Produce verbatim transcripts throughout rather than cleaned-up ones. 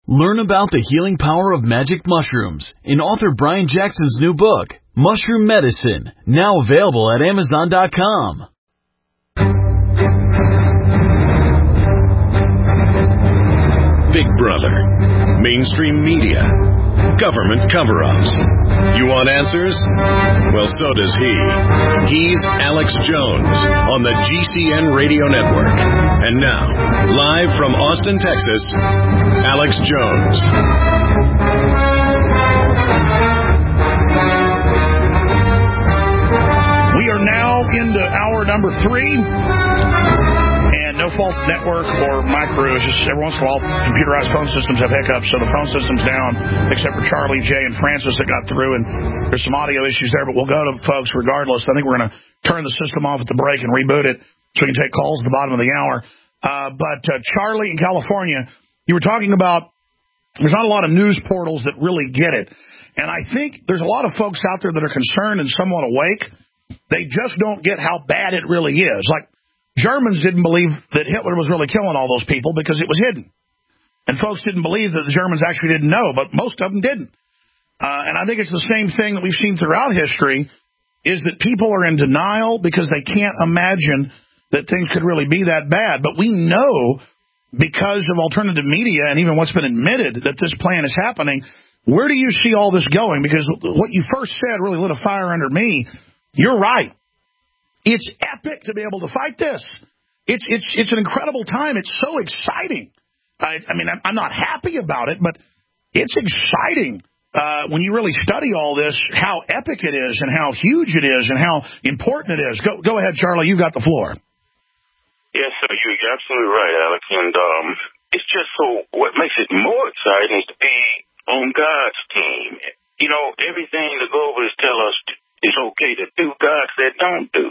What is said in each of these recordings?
Learn about the healing power of magic mushrooms in author Brian Jackson's new book, Mushroom Medicine, now available at Amazon dot com. Big Brother, mainstream media, government cover-ups. You want answers? Well, so does he. He's Alex Jones on the G C N Radio Network. And now, live from Austin, Texas, Alex Jones. We are now into hour number three. No Fault Network or Micro. It's just every once in a while, computerized phone systems have hiccups, so the phone system's down, except for Charlie, Jay, and Francis that got through, and there's some audio issues there, but we'll go to folks regardless. I think we're going to turn the system off at the break and reboot it so we can take calls at the bottom of the hour. Uh, but uh, Charlie in California, you were talking about there's not a lot of news portals that really get it, and I think there's a lot of folks out there that are concerned and somewhat awake. They just don't get how bad it really is. Like, Germans didn't believe that Hitler was really killing all those people because it was hidden. And folks didn't believe that the Germans actually didn't know, but most of them didn't. Uh, and I think it's the same thing that we've seen throughout history, is that people are in denial because they can't imagine that things could really be that bad. But we know, because of alternative media and even what's been admitted, that this plan is happening. Where do you see all this going? Because what you first said really lit a fire under me. You're right. It's epic to be able to fight this. It's it's it's an incredible time. It's so exciting. I, I mean, I'm, I'm not happy about it, but it's exciting uh, when you really study all this, how epic it is and how huge it is and how important it is. Go go ahead, Charlie. You've got the floor. Yes, sir. You're absolutely right, Alex. And um, it's just so what makes it more exciting is to be on God's team. You know, everything the globalists tell us is okay to do, God said don't do.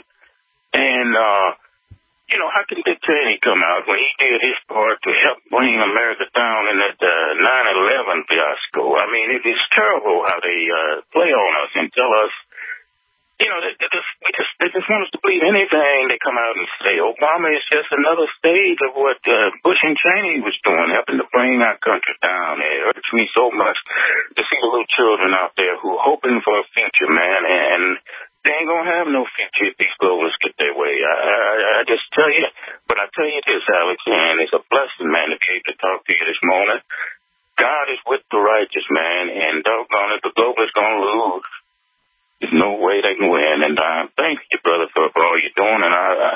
And, uh, you know, how can Dick Cheney come out when he did his part to help bring America down in that uh, nine eleven fiasco? I mean, it is terrible how they uh, play on us and tell us, you know, they, they, just, they, just, they just want us to believe anything they come out and say. Obama is just another stage of what uh, Bush and Cheney was doing, helping to bring our country down. It hurts me so much to see the little children out there who are hoping for a future, man, and they ain't going to have no future if these globalists get their way. I, I, I just tell you, but I tell you this, Alex, and it's a blessing, man, to be able to talk to you this morning. God is with the righteous, man, and doggone it, the globalists going to lose. There's no way they can win, and I thank you, brother, for, for all you're doing, and I, I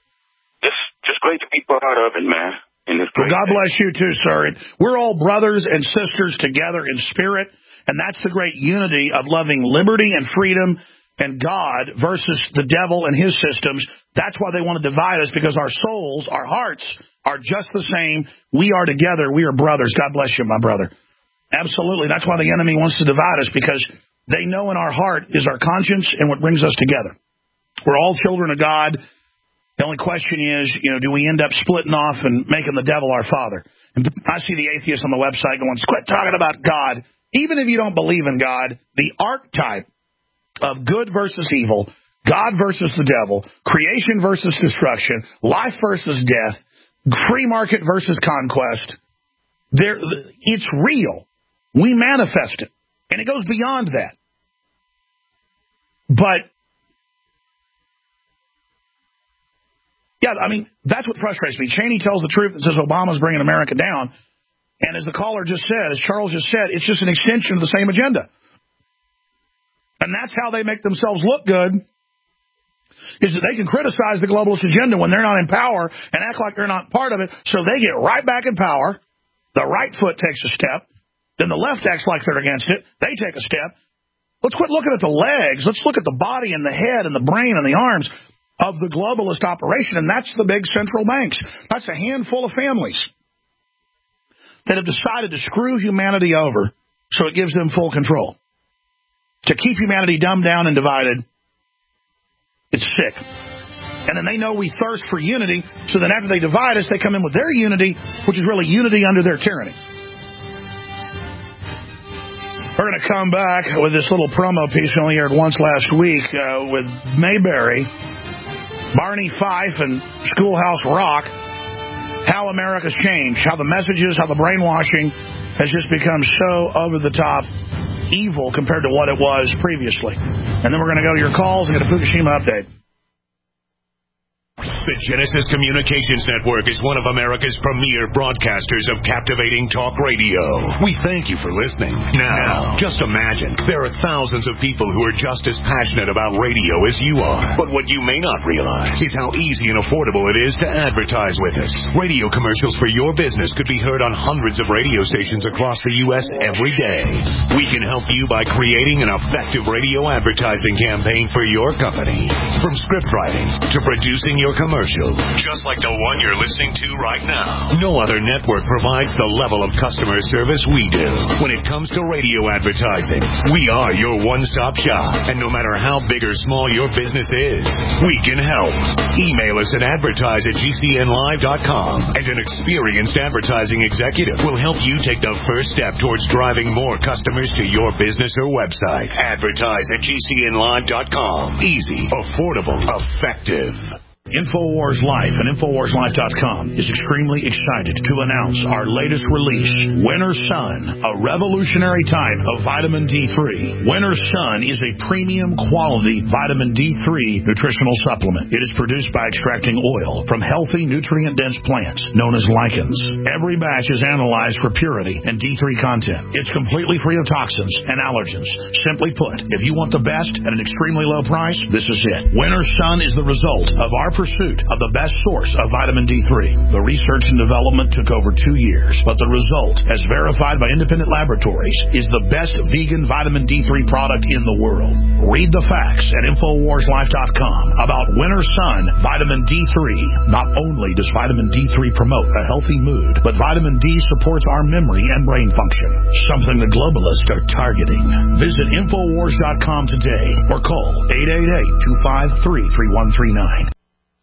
it's just great to be part of it, man. In this well, God bless you, too, sir. We're all brothers and sisters together in spirit, and that's the great unity of loving liberty and freedom and God versus the devil and his systems. That's why they want to divide us, because our souls, our hearts are just the same. We are together. We are brothers. God bless you, my brother. Absolutely. That's why the enemy wants to divide us, because they know in our heart is our conscience and what brings us together. We're all children of God. The only question is, you know, do we end up splitting off and making the devil our father? And I see the atheists on the website going, quit talking about God. Even if you don't believe in God, the archetype of good versus evil, God versus the devil, creation versus destruction, life versus death, free market versus conquest, there, it's real. We manifest it, and it goes beyond that. But, yeah, I mean, that's what frustrates me. Cheney tells the truth and says Obama's bringing America down, and as the caller just said, as Charles just said, it's just an extension of the same agenda. And that's how they make themselves look good, is that they can criticize the globalist agenda when they're not in power and act like they're not part of it, so they get right back in power. The right foot takes a step. Then the left acts like they're against it. They take a step. Let's quit looking at the legs. Let's look at the body and the head and the brain and the arms of the globalist operation, and that's the big central banks. That's a handful of families that have decided to screw humanity over so it gives them full control. To keep humanity dumbed down and divided, it's sick. And then they know we thirst for unity, so then after they divide us, they come in with their unity, which is really unity under their tyranny. We're going to come back with this little promo piece we only aired once last week uh, with Mayberry, Barney Fife, and Schoolhouse Rock, how America's changed, how the messages, how the brainwashing, has just become so over-the-top evil compared to what it was previously. And then we're going to go to your calls and get a Fukushima update. The Genesis Communications Network is one of America's premier broadcasters of captivating talk radio. We thank you for listening. Now, just imagine, there are thousands of people who are just as passionate about radio as you are. But what you may not realize is how easy and affordable it is to advertise with us. Radio commercials for your business could be heard on hundreds of radio stations across the U S every day. We can help you by creating an effective radio advertising campaign for your company. From script writing to producing your commercial. Commercial, just like the one you're listening to right now. No other network provides the level of customer service we do. When it comes to radio advertising, we are your one-stop shop. And no matter how big or small your business is, we can help. Email us at advertise at G C N live dot com, and an experienced advertising executive will help you take the first step towards driving more customers to your business or website. Advertise at G C N live dot com. Easy, affordable, effective. InfoWars Life and InfoWars Life dot com is extremely excited to announce our latest release, Winter Sun, a revolutionary type of vitamin D three. Winter Sun is a premium quality vitamin D three nutritional supplement. It is produced by extracting oil from healthy, nutrient-dense plants known as lichens. Every batch is analyzed for purity and D three content. It's completely free of toxins and allergens. Simply put, if you want the best at an extremely low price, this is it. Winter Sun is the result of our pursuit of the best source of vitamin D three. The research and development took over two years, but the result, as verified by independent laboratories, is the best vegan vitamin D three product in the world. Read the facts at InfoWars Life dot com about Winter Sun Vitamin D three. Not only does vitamin D three promote a healthy mood, but vitamin D supports our memory and brain function, something the globalists are targeting. Visit InfoWars dot com today or call eight eight eight, two five three, three one three nine.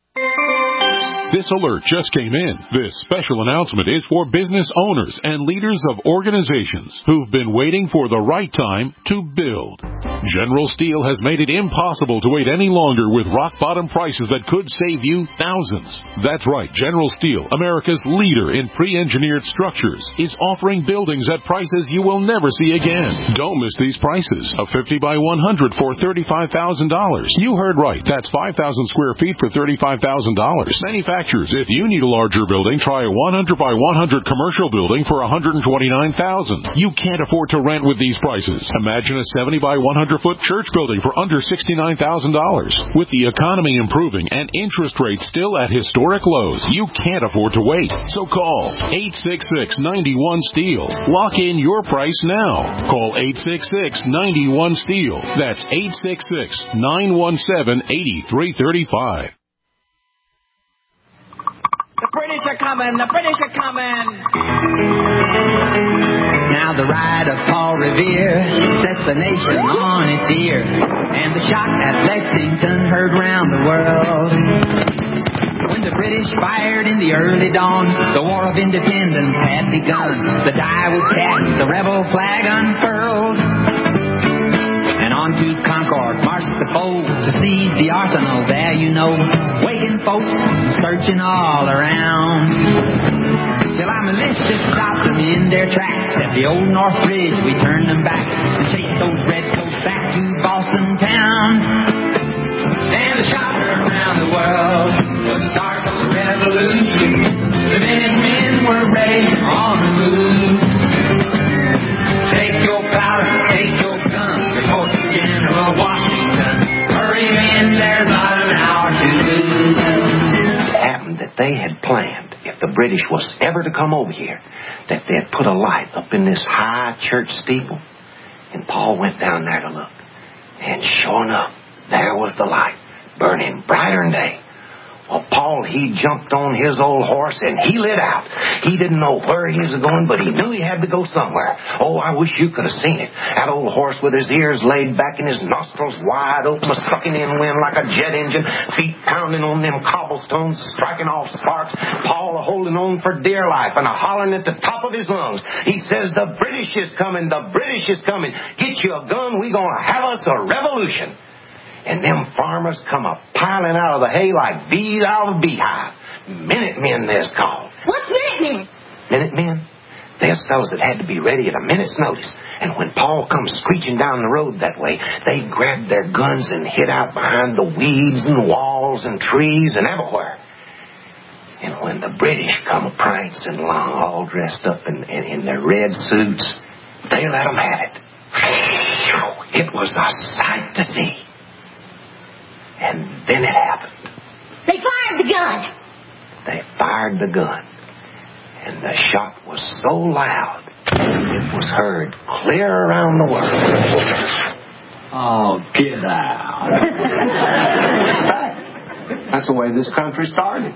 This alert just came in. This special announcement is for business owners and leaders of organizations who've been waiting for the right time to build. General Steel has made it impossible to wait any longer with rock-bottom prices that could save you thousands. That's right, General Steel, America's leader in pre-engineered structures, is offering buildings at prices you will never see again. Don't miss these prices. A fifty by one hundred for thirty-five thousand dollars. You heard right. That's five thousand square feet for thirty-five thousand dollars. Manufacturers, if you need a larger building, try a one hundred by one hundred commercial building for one hundred twenty-nine thousand dollars. You can't afford to rent with these prices. Imagine a seventy by one hundred foot church building for under sixty-nine thousand dollars. With the economy improving and interest rates still at historic lows, you can't afford to wait. So call eight six six, nine one, STEEL. Lock in your price now. Call eight six six, nine one, STEEL. That's eight six six, nine one seven, eight three three five. The British are coming! The British are coming! Now the ride of Paul Revere sets the nation on its ear, and the shot at Lexington heard round the world. When the British fired in the early dawn, the War of Independence had begun. The die was cast, the rebel flag unfurled, and on to Concord marched the foe to seize the arsenal there, you know, waking folks and searching all around. Till our militia stopped them in their tracks at the old North Bridge. We turned them back and chased those redcoats back to Boston town. And the shot heard around the world was the start of the revolution. The Minutemen were ready on the move. Take your powder, take your guns, report to General Washington. Hurry in, there's not an hour to lose. It happened that they had planned, if the British was ever to come over here, that they'd put a light up in this high church steeple. And Paul went down there to look. And sure enough, there was the light, burning brighter than day. Well, Paul, he jumped on his old horse and he lit out. He didn't know where he was going, but he knew he had to go somewhere. Oh, I wish you could have seen it. That old horse with his ears laid back and his nostrils wide open, sucking in wind like a jet engine, feet pounding on them cobblestones, striking off sparks. Paul holding on for dear life and a hollering at the top of his lungs. He says, the British is coming, the British is coming. Get you a gun, we gonna have us a revolution. And them farmers come a piling out of the hay like bees out of a beehive. Minutemen, they're called. What's Minutemen? Minutemen? There's fellas that had to be ready at a minute's notice. And when Paul comes screeching down the road that way, they grabbed their guns and hid out behind the weeds and walls and trees and everywhere. And when the British come prancing along, all dressed up in, in, in their red suits, they let them have it. It was a sight to see. And then it happened. They fired the gun. They fired the gun. And the shot was so loud, it was heard clear around the world. Oh, get out. That's the way this country started.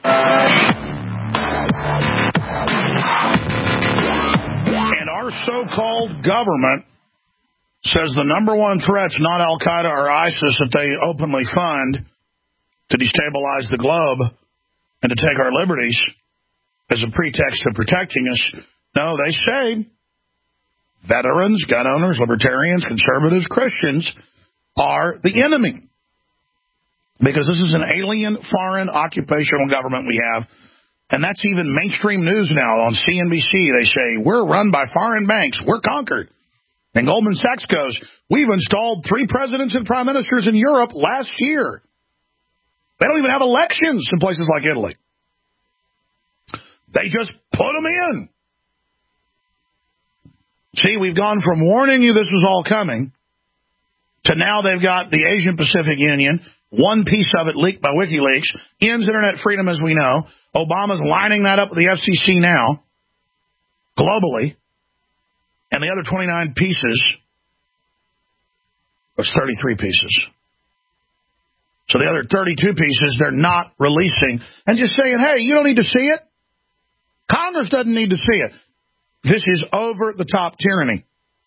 And our so-called government says the number one threat's not Al-Qaeda or ISIS that they openly fund to destabilize the globe and to take our liberties as a pretext of protecting us. No, they say veterans, gun owners, libertarians, conservatives, Christians are the enemy. Because this is an alien, foreign, occupational government we have. And that's even mainstream news now on C N B C. They say, we're run by foreign banks. We're conquered. And Goldman Sachs goes, we've installed three presidents and prime ministers in Europe last year. They don't even have elections in places like Italy. They just put them in. See, we've gone from warning you this was all coming to now they've got the Asian Pacific Union, one piece of it leaked by WikiLeaks, ends internet freedom as we know. Obama's lining that up with the F C C now, globally. And the other twenty-nine pieces, that's thirty-three pieces. So the other thirty-two pieces, they're not releasing and just saying, hey, you don't need to see it. Congress doesn't need to see it. This is over-the-top tyranny.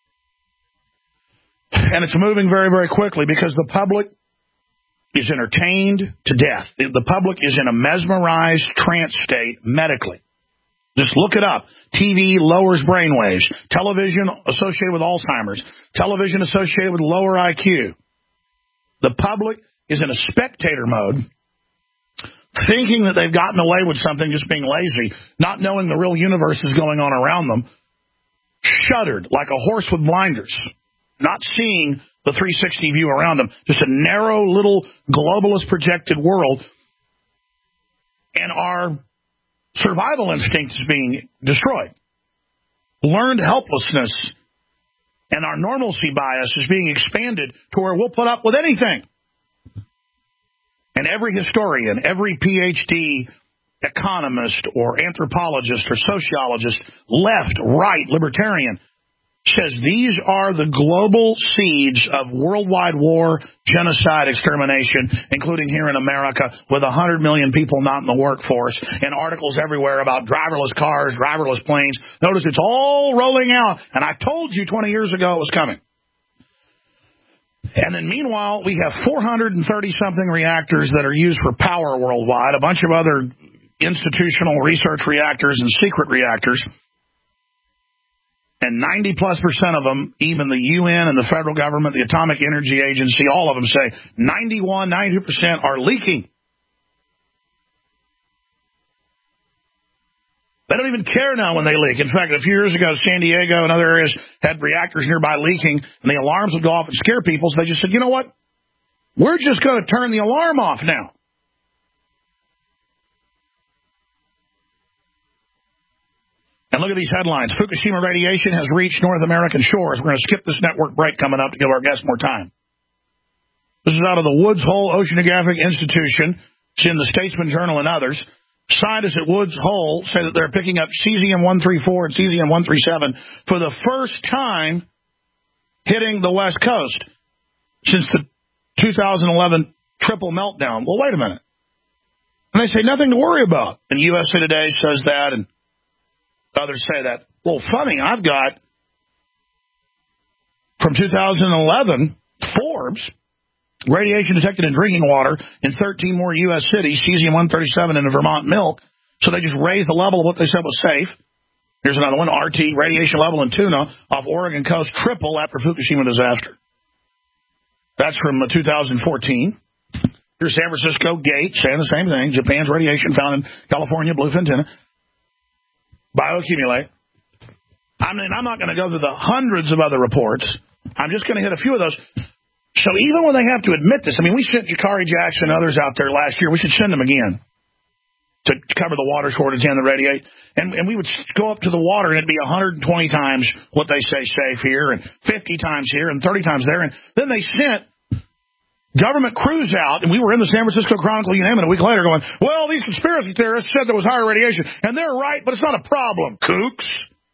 And it's moving very, very quickly because the public is entertained to death. The public is in a mesmerized trance state medically. Just look it up. T V lowers brainwaves. Television associated with Alzheimer's. Television associated with lower I Q. The public is in a spectator mode, thinking that they've gotten away with something, just being lazy, not knowing the real universe is going on around them, shuddered like a horse with blinders, not seeing the three sixty view around them, just a narrow little globalist projected world, and our survival instinct is being destroyed. Learned helplessness and our normalcy bias is being expanded to where we'll put up with anything. And every historian, every P H D economist or anthropologist or sociologist, left, right, libertarian, says these are the global seeds of worldwide war, genocide, extermination, including here in America with one hundred million people not in the workforce, and articles everywhere about driverless cars, driverless planes. Notice it's all rolling out, and I told you twenty years ago it was coming. And then meanwhile, we have four hundred thirty-something reactors that are used for power worldwide, a bunch of other institutional research reactors and secret reactors. And ninety plus percent of them, even the U N and the federal government, the Atomic Energy Agency, all of them say ninety-one, ninety percent are leaking. They don't even care now when they leak. In fact, a few years ago, San Diego and other areas had reactors nearby leaking, and the alarms would go off and scare people. So they just said, you know what? We're just going to turn the alarm off now. And look at these headlines. Fukushima radiation has reached North American shores. We're going to skip this network break coming up to give our guests more time. This is out of the Woods Hole Oceanographic Institution. It's in the Statesman Journal and others. Scientists at Woods Hole say that they're picking up cesium one thirty-four and cesium one thirty-seven for the first time hitting the West Coast since the two thousand eleven triple meltdown. Well, wait a minute. And they say nothing to worry about. And U S A Today says that, and others say that. Well, funny, I've got from two thousand eleven, Forbes, radiation detected in drinking water in thirteen more U S cities, cesium one thirty-seven in the Vermont milk. So they just raised the level of what they said was safe. Here's another one, R T, radiation level in tuna off Oregon coast triple after Fukushima disaster. That's from two thousand fourteen. Here's San Francisco, Gate, saying the same thing. Japan's radiation found in California, bluefin tuna. Bioaccumulate. I mean, I'm not going to go through the hundreds of other reports. I'm just going to hit a few of those. So even when they have to admit this, I mean, we sent Jakari Jackson and others out there last year. We should send them again to cover the water shortage and the radiate. And, and we would go up to the water, and it'd be one hundred twenty times what they say safe here, and fifty times here, and thirty times there. And then they sent government crews out, and we were in the San Francisco Chronicle, you name it, a week later going, well, these conspiracy theorists said there was higher radiation, and they're right, but it's not a problem, kooks.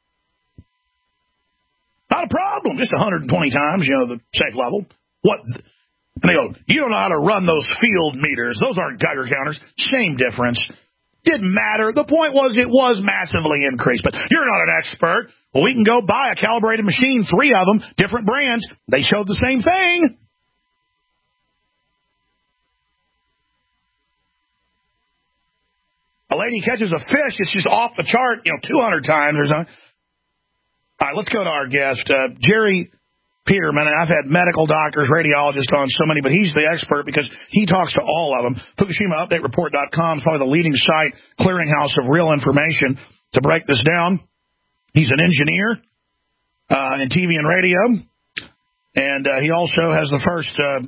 Not a problem, just one hundred twenty times, you know, the safe level. What? And they go, you don't know how to run those field meters. Those aren't Geiger counters. Same difference. Didn't matter. The point was it was massively increased. But you're not an expert. Well, we can go buy a calibrated machine, three of them, different brands. They showed the same thing. A lady catches a fish, it's just off the chart, you know, two hundred times or something. All right, let's go to our guest, uh, Jerry Peterman. And I've had medical doctors, radiologists on so many, but he's the expert because he talks to all of them. Fukushima Update Report dot com is probably the leading site, clearinghouse of real information to break this down. He's an engineer uh, in T V and radio, and uh, he also has the first uh,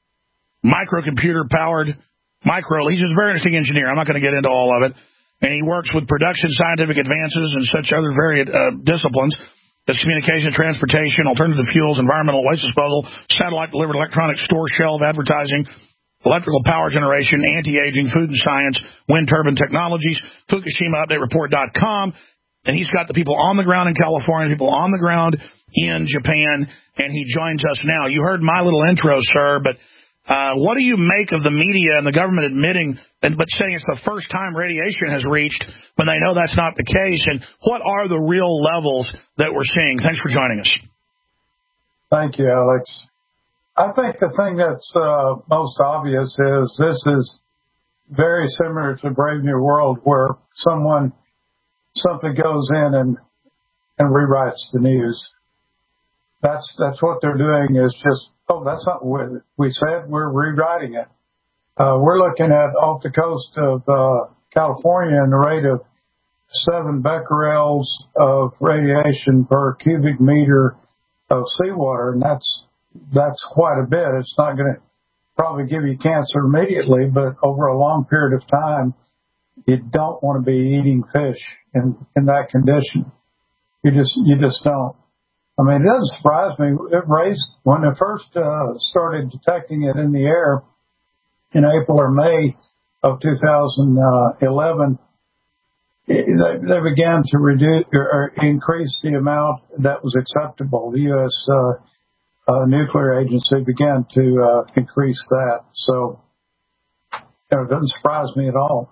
microcomputer-powered micro. He's just a very interesting engineer. I'm not going to get into all of it. And he works with production, scientific advances, and such other varied uh, disciplines. That's communication, transportation, alternative fuels, environmental waste disposal, satellite-delivered electronic store shelf advertising, electrical power generation, anti-aging, food and science, wind turbine technologies, Fukushima Update Report dot com. And he's got the people on the ground in California, people on the ground in Japan, and he joins us now. You heard my little intro, sir, but uh, what do you make of the media and the government admitting, and, but saying it's the first time radiation has reached when they know that's not the case? And what are the real levels that we're seeing? Thanks for joining us. Thank you, Alex. I think the thing that's uh, most obvious is this is very similar to Brave New World, where someone simply goes in and and rewrites the news. That's that's what they're doing, is just, oh, that's not what we said, we're rewriting it. Uh, we're looking at off the coast of uh, California and the rate of seven becquerels of radiation per cubic meter of seawater, and that's that's quite a bit. It's not going to probably give you cancer immediately, but over a long period of time, you don't want to be eating fish in, in that condition. You just you just don't. I mean, it doesn't surprise me. It raised, when they first uh, started detecting it in the air in April or May of two thousand eleven, it, they, they began to reduce or increase the amount that was acceptable. The U S uh, uh, Nuclear Agency began to uh, increase that. So you know, it doesn't surprise me at all.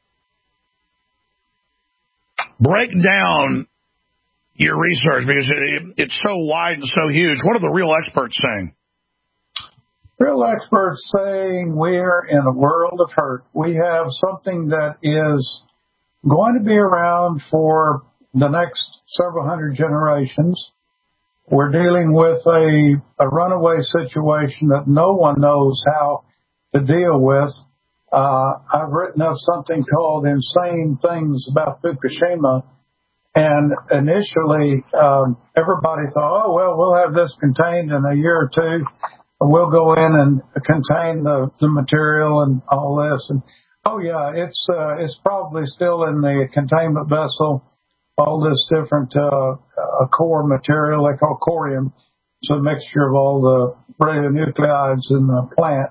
Break down your research, because it, it's so wide and so huge. What are the real experts saying? Real experts saying we're in a world of hurt. We have something that is going to be around for the next several hundred generations. We're dealing with a, a runaway situation that no one knows how to deal with. Uh, I've written up something called Insane Things About Fukushima. And initially, um, everybody thought, oh, well, we'll have this contained in a year or two. We'll go in and contain the, the material and all this. And, oh, yeah, it's uh, it's probably still in the containment vessel, all this different uh, uh, core material they call corium. It's a mixture of all the radionuclides in the plant.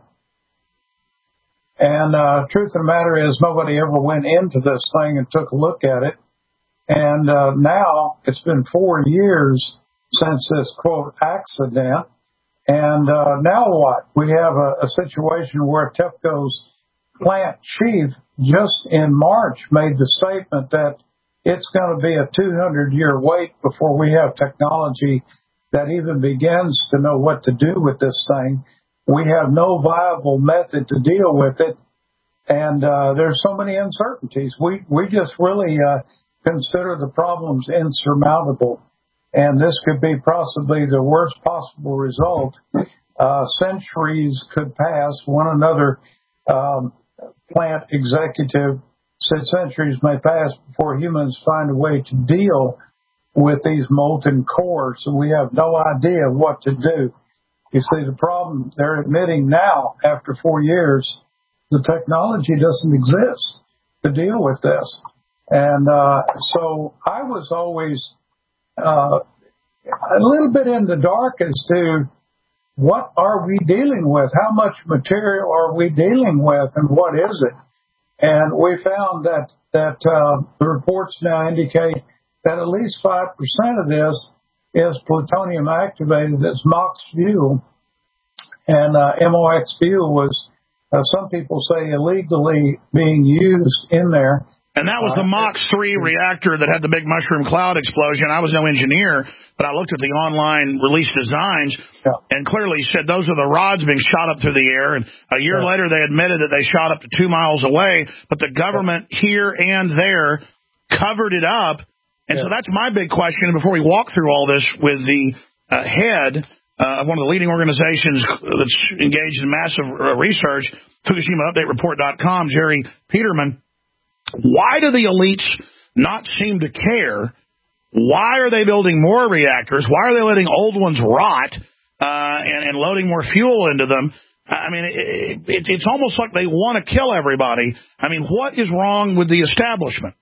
And uh, truth of the matter is nobody ever went into this thing and took a look at it. And uh, now it's been four years since this, quote, accident. And uh, now what? We have a, a situation where TEPCO's plant chief just in March made the statement that it's going to be a two hundred year wait before we have technology that even begins to know what to do with this thing. We have no viable method to deal with it. And uh, there's so many uncertainties. We, we just really... Uh, consider the problems insurmountable, and this could be possibly the worst possible result. Uh, centuries could pass. One another um, plant executive said centuries may pass before humans find a way to deal with these molten cores, so we have no idea what to do. You see, the problem they're admitting now, after four years, the technology doesn't exist to deal with this. And uh, so I was always uh, a little bit in the dark as to what are we dealing with? How much material are we dealing with, and what is it? And we found that, that uh, the reports now indicate that at least five percent of this is plutonium activated. It's MOX fuel. And uh, M O X fuel was, uh, some people say, illegally being used in there. And that was the MOX three reactor that had the big mushroom cloud explosion. I was no engineer, but I looked at the online release designs yeah. and clearly said those are the rods being shot up through the air. And a year yeah. later, they admitted that they shot up to two miles away, but the government yeah. here and there covered it up. And yeah. so that's my big question. And before we walk through all this with the uh, head uh, of one of the leading organizations that's engaged in massive uh, research, Fukushima Update Report dot com, Jerry Peterman, why do the elites not seem to care? Why are they building more reactors? Why are they letting old ones rot uh, and, and loading more fuel into them? I mean, it, it, it's almost like they want to kill everybody. I mean, what is wrong with the establishment?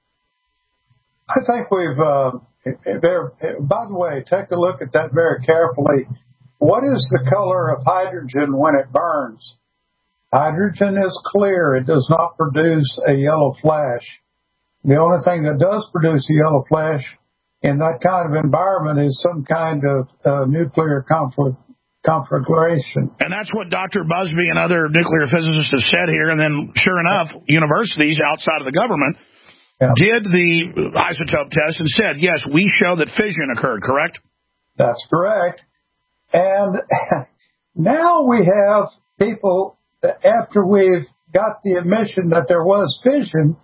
I think we've, uh, there, by the way, take a look at that very carefully. What is the color of hydrogen when it burns? Hydrogen is clear. It does not produce a yellow flash. The only thing that does produce a yellow flash in that kind of environment is some kind of uh, nuclear conflict. conflagration. And that's what Doctor Busby and other nuclear physicists have said here. And then, sure enough, universities outside of the government yeah. did the isotope test and said, yes, we show that fission occurred, correct? That's correct. And now we have people, after we've got the admission that there was fission,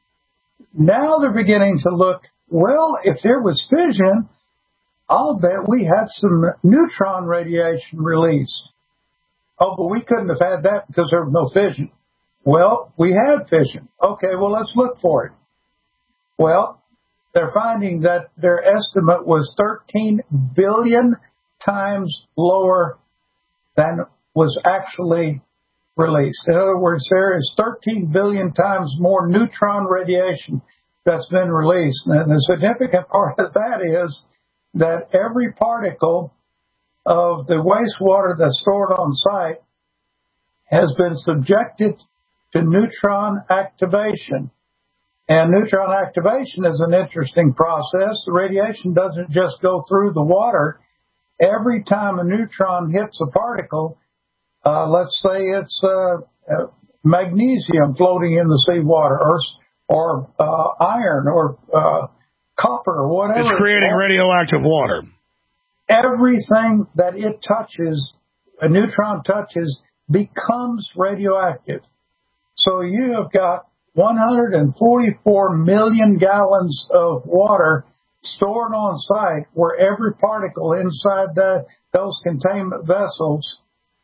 now they're beginning to look, well, if there was fission, I'll bet we had some neutron radiation released. Oh, but we couldn't have had that because there was no fission. Well, we had fission. Okay, well, let's look for it. Well, they're finding that their estimate was thirteen billion times lower than was actually released. In other words, there is thirteen billion times more neutron radiation that's been released. And the significant part of that is that every particle of the wastewater that's stored on site has been subjected to neutron activation. And neutron activation is an interesting process. The radiation doesn't just go through the water. Every time a neutron hits a particle, uh, let's say it's uh, uh, magnesium floating in the seawater, or, or uh, iron, or uh, copper, or whatever. It's creating radioactive water. Everything that it touches, a neutron touches, becomes radioactive. So you have got one hundred forty-four million gallons of water stored on site where every particle inside that, those containment vessels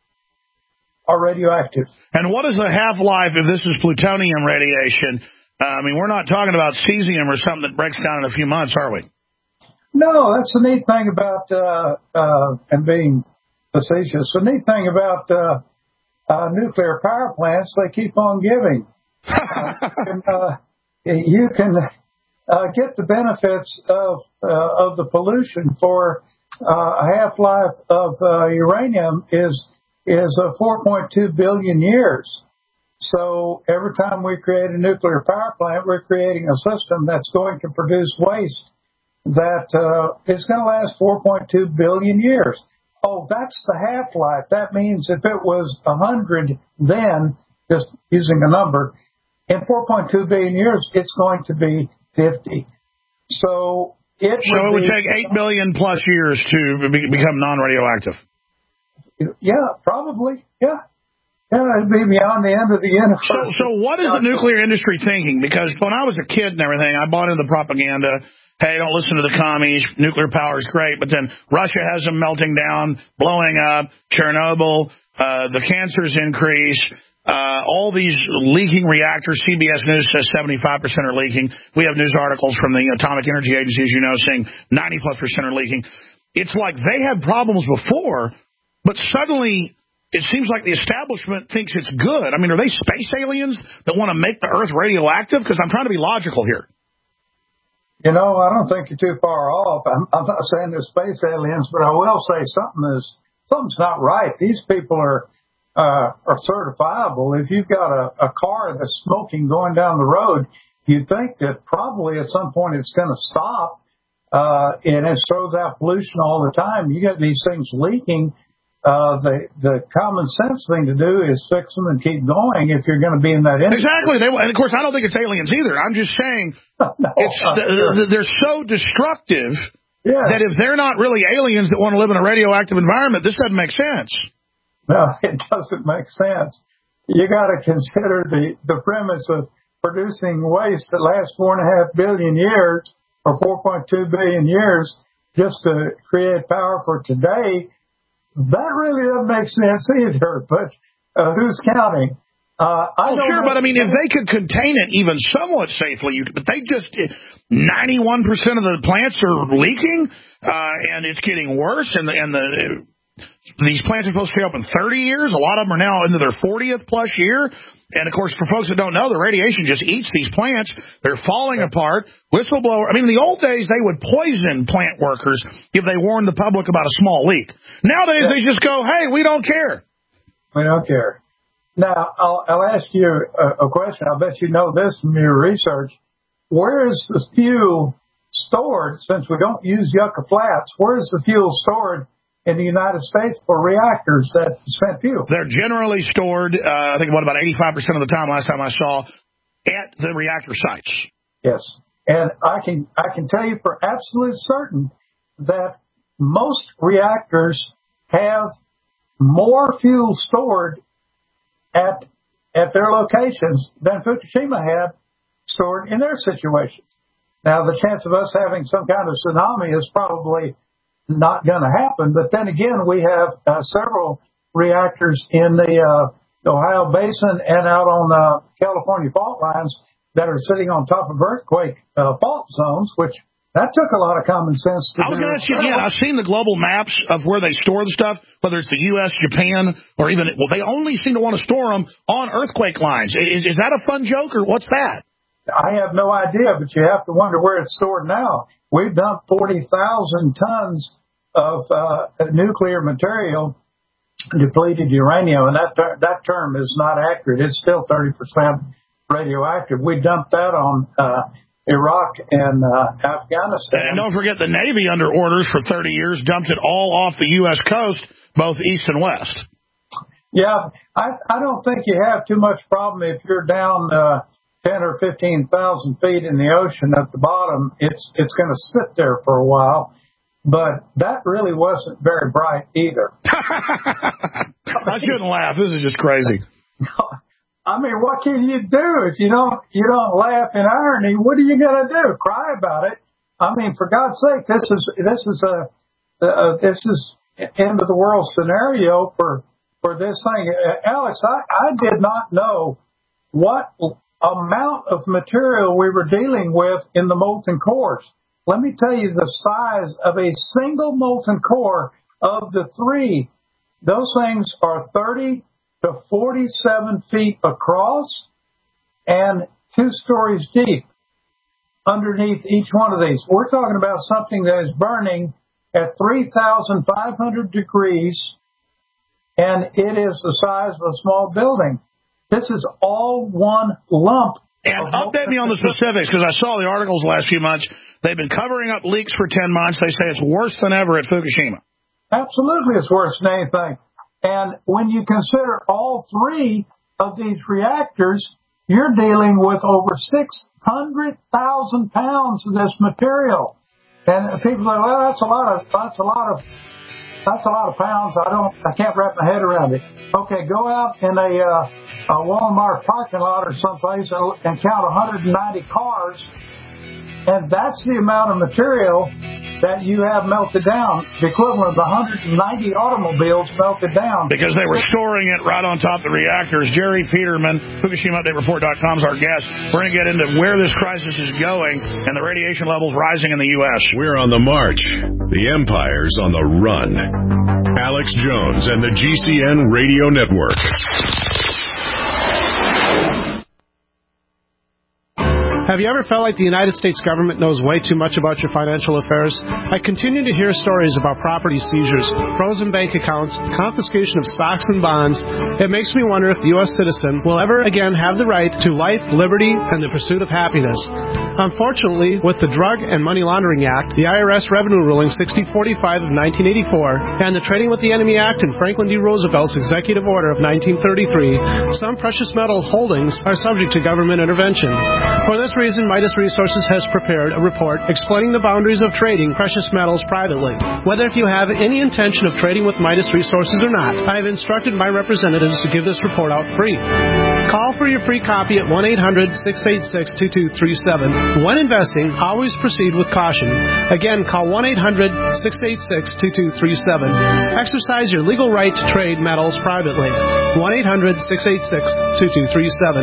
are radioactive. And what is the half-life if this is plutonium radiation? Uh, I mean, we're not talking about cesium or something that breaks down in a few months, are we? No, that's the neat thing about, uh, uh, and being facetious, the neat thing about uh, uh, nuclear power plants, they keep on giving. uh, and, uh, you can uh, get the benefits of uh, of the pollution for uh, a half-life of uh, uranium is is uh, four point two billion years. So every time we create a nuclear power plant, we're creating a system that's going to produce waste that uh, is going to last four point two billion years. Oh, that's the half-life. That means if it was one hundred then, just using a number, in four point two billion years, it's going to be fifty. So it so would, it would be, take eight billion plus years to be, become non-radioactive. Yeah, probably. Yeah. Yeah, it'd be beyond the end of the universe. So, so what is the nuclear industry thinking? Because when I was a kid and everything, I bought into the propaganda. Hey, don't listen to the commies. Nuclear power is great. But then Russia has them melting down, blowing up. Chernobyl, uh, the cancers increase. Uh, all these leaking reactors. C B S News says seventy-five percent are leaking. We have news articles from the Atomic Energy Agency, as you know, saying ninety plus percent are leaking. It's like they had problems before, but suddenly it seems like the establishment thinks it's good. I mean, are they space aliens that want to make the Earth radioactive? Because I'm trying to be logical here. You know, I don't think you're too far off. I'm, I'm not saying they're space aliens, but I will say something is something's not right. These people are uh, are certifiable. If you've got a, a car that's smoking going down the road, you'd think that probably at some point it's going to stop, uh, and it throws out pollution all the time. You get these things leaking. Uh, the the common sense thing to do is fix them and keep going if you're going to be in that industry. Exactly. They, and, of course, I don't think it's aliens either. I'm just saying no, it's, sure. they're so destructive yeah. that if they're not really aliens that want to live in a radioactive environment, this doesn't make sense. No, it doesn't make sense. You got to consider the, the premise of producing waste that lasts four and a half billion years or four point two billion years just to create power for today. That really doesn't make sense either, but uh, who's counting? Uh, I oh, don't sure, know. but I mean, if they could contain it even somewhat safely, you, but they just, ninety-one percent of the plants are leaking, uh, and it's getting worse, and the, and the, these plants are supposed to stay open thirty years. A lot of them are now into their fortieth plus year. And, of course, for folks that don't know, the radiation just eats these plants. They're falling apart. Whistleblower. I mean, in the old days, they would poison plant workers if they warned the public about a small leak. Nowadays, yeah. they just go, hey, we don't care. We don't care. Now, I'll, I'll ask you a, a question. I bet you know this from your research. Where is the fuel stored, since we don't use Yucca Flats, where is the fuel stored in the United States for reactors that spent fuel? They're generally stored, uh, I think, what, about eighty-five percent of the time, last time I saw, at the reactor sites. Yes. And I can I can tell you for absolute certain that most reactors have more fuel stored at at their locations than Fukushima had stored in their situations. Now, the chance of us having some kind of tsunami is probably not going to happen. But then again, we have uh, several reactors in the uh, Ohio Basin and out on the California fault lines that are sitting on top of earthquake uh, fault zones, which that took a lot of common sense to I was do. going to ask you again. I've seen the global maps of where they store the stuff, whether it's the U S, Japan, or even, well, they only seem to want to store them on earthquake lines. Is, is that a fun joke, or what's that? I have no idea, but you have to wonder where it's stored now. We've dumped forty thousand tons of uh, nuclear material, depleted uranium, and that ter- that term is not accurate. It's still thirty percent radioactive. We dumped that on uh, Iraq and uh, Afghanistan. And don't forget the Navy, under orders for thirty years, dumped it all off the U S coast, both east and west. Yeah, I, I don't think you have too much problem if you're down uh, ten or fifteen thousand feet in the ocean at the bottom. It's it's going to sit there for a while. But that really wasn't very bright either. I shouldn't laugh. This is just crazy. I mean, what can you do if you don't you don't laugh in irony? What are you going to do? Cry about it? I mean, for God's sake, this is this is a uh, this is end of the world scenario for for this thing. Uh, Alex, I, I did not know what amount of material we were dealing with in the molten cores. Let me tell you the size of a single molten core of the three. Those things are thirty to forty-seven feet across and two stories deep underneath each one of these. We're talking about something that is burning at three thousand five hundred degrees, and it is the size of a small building. This is all one lump. And update me on the specifics, because I saw the articles the last few months. They've been covering up leaks for ten months. They say it's worse than ever at Fukushima. Absolutely, it's worse than anything. And when you consider all three of these reactors, you're dealing with over six hundred thousand pounds of this material. And people say, well, that's a lot of, that's a lot of, that's a lot of pounds. I don't, I can't wrap my head around it. Okay, go out in a, uh, a Walmart parking lot or someplace and, and count one hundred ninety cars. And that's the amount of material that you have melted down, the equivalent of one hundred ninety automobiles melted down. Because they were storing it right on top of the reactors. Jerry Peterman, Fukushima Update Report dot com is our guest. We're going to get into where this crisis is going and the radiation levels rising in the U S. We're on the march. The empire's on the run. Alex Jones and the G C N Radio Network. Have you ever felt like the United States government knows way too much about your financial affairs? I continue to hear stories about property seizures, frozen bank accounts, confiscation of stocks and bonds. It makes me wonder if the U S citizen will ever again have the right to life, liberty, and the pursuit of happiness. Unfortunately, with the Drug and Money Laundering Act, the I R S Revenue Ruling sixty forty-five of nineteen eighty-four, and the Trading with the Enemy Act and Franklin D. Roosevelt's Executive Order of nineteen thirty-three, some precious metal holdings are subject to government intervention. For this reason, Midas Resources has prepared a report explaining the boundaries of trading precious metals privately. Whether if you have any intention of trading with Midas Resources or not, I have instructed my representatives to give this report out free. Call for your free copy at one eight hundred six eight six two two three seven. When investing, always proceed with caution. Again, call one eight hundred six eight six two two three seven. Exercise your legal right to trade metals privately. one eight hundred six eight six two two three seven.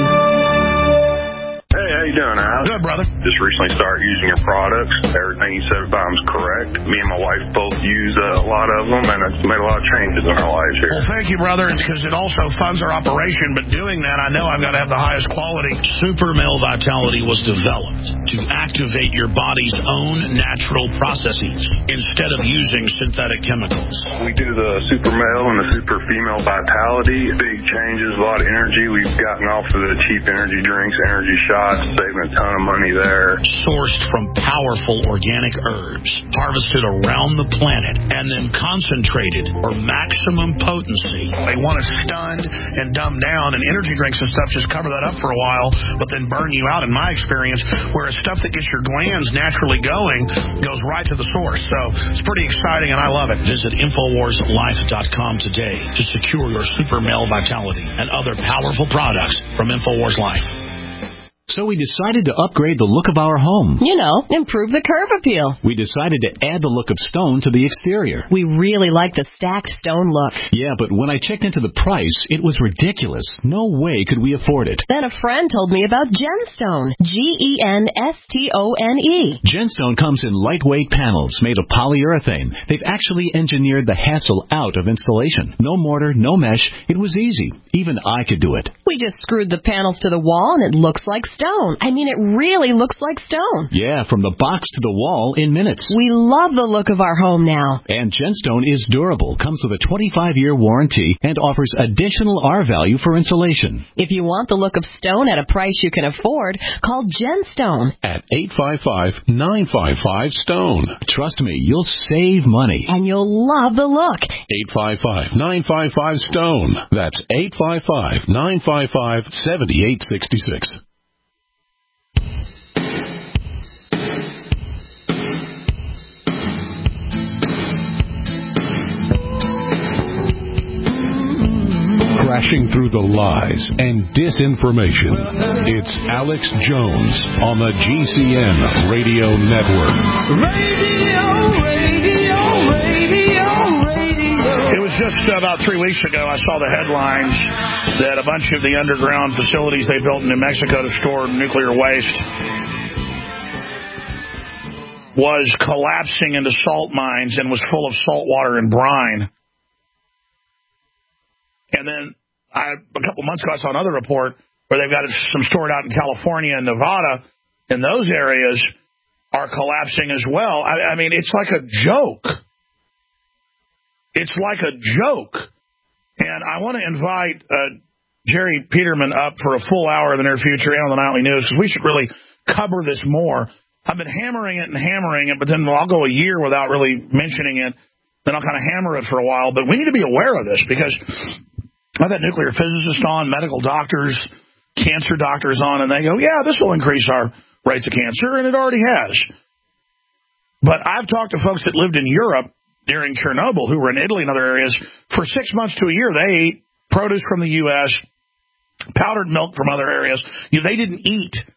Hey, how you doing, Alex? Good, brother. Just recently started using your products. Everything you said about them is correct. Me and my wife both use uh, a lot of them, and it's made a lot of changes in our lives here. Well, thank you, brother. It's because it also funds our operation, but doing that, I know I've got to have the highest quality. Super Male Vitality was developed to activate your body's own natural processes instead of using synthetic chemicals. We do the Super Male and the Super Female Vitality. Big changes, a lot of energy. We've gotten off of the cheap energy drinks, energy shots, saving a ton of money there. Sourced from powerful organic herbs, harvested around the planet, and then concentrated for maximum potency. They want us stunned and dumbed down, and energy drinks and stuff just cover that up for a while, but then burn you out, in my experience, whereas stuff that gets your glands naturally going goes right to the source. So it's pretty exciting, and I love it. Visit Infowars Life dot com today to secure your Super Male Vitality and other powerful products from Infowars Life. So we decided to upgrade the look of our home. You know, improve the curb appeal. We decided to add the look of stone to the exterior. We really like the stacked stone look. Yeah, but when I checked into the price, it was ridiculous. No way could we afford it. Then a friend told me about Genstone. G E N S T O N E. Genstone comes in lightweight panels made of polyurethane. They've actually engineered the hassle out of installation. No mortar, no mesh. It was easy. Even I could do it. We just screwed the panels to the wall and it looks like stone. I mean, it really looks like stone. Yeah, from the box to the wall in minutes. We love the look of our home now. And Genstone is durable, comes with a twenty-five year warranty, and offers additional R value for insulation. If you want the look of stone at a price you can afford, call Genstone at eight five five, nine five five, STONE. Trust me, you'll save money. And you'll love the look. eight five five, nine five five, STONE. That's eight five five, nine five five, seven eight six six. Crashing through the lies and disinformation. It's Alex Jones on the G C N Radio Network. Radio, radio, radio, radio. It was just about three weeks ago I saw the headlines that a bunch of the underground facilities they built in New Mexico to store nuclear waste was collapsing into salt mines and was full of salt water and brine. And then I, a couple months ago, I saw another report where they've got some stored out in California and Nevada, and those areas are collapsing as well. I, I mean, it's like a joke. It's like a joke. And I want to invite uh, Jerry Peterman up for a full hour in the near future and on the Nightly News, because we should really cover this more. I've been hammering it and hammering it, but then I'll go a year without really mentioning it. Then I'll kind of hammer it for a while. But we need to be aware of this, because I've had nuclear physicists on, medical doctors, cancer doctors on, and they go, yeah, this will increase our rates of cancer, and it already has. But I've talked to folks that lived in Europe during Chernobyl who were in Italy and other areas. For six months to a year, they ate produce from the U S, powdered milk from other areas. You know, they didn't eat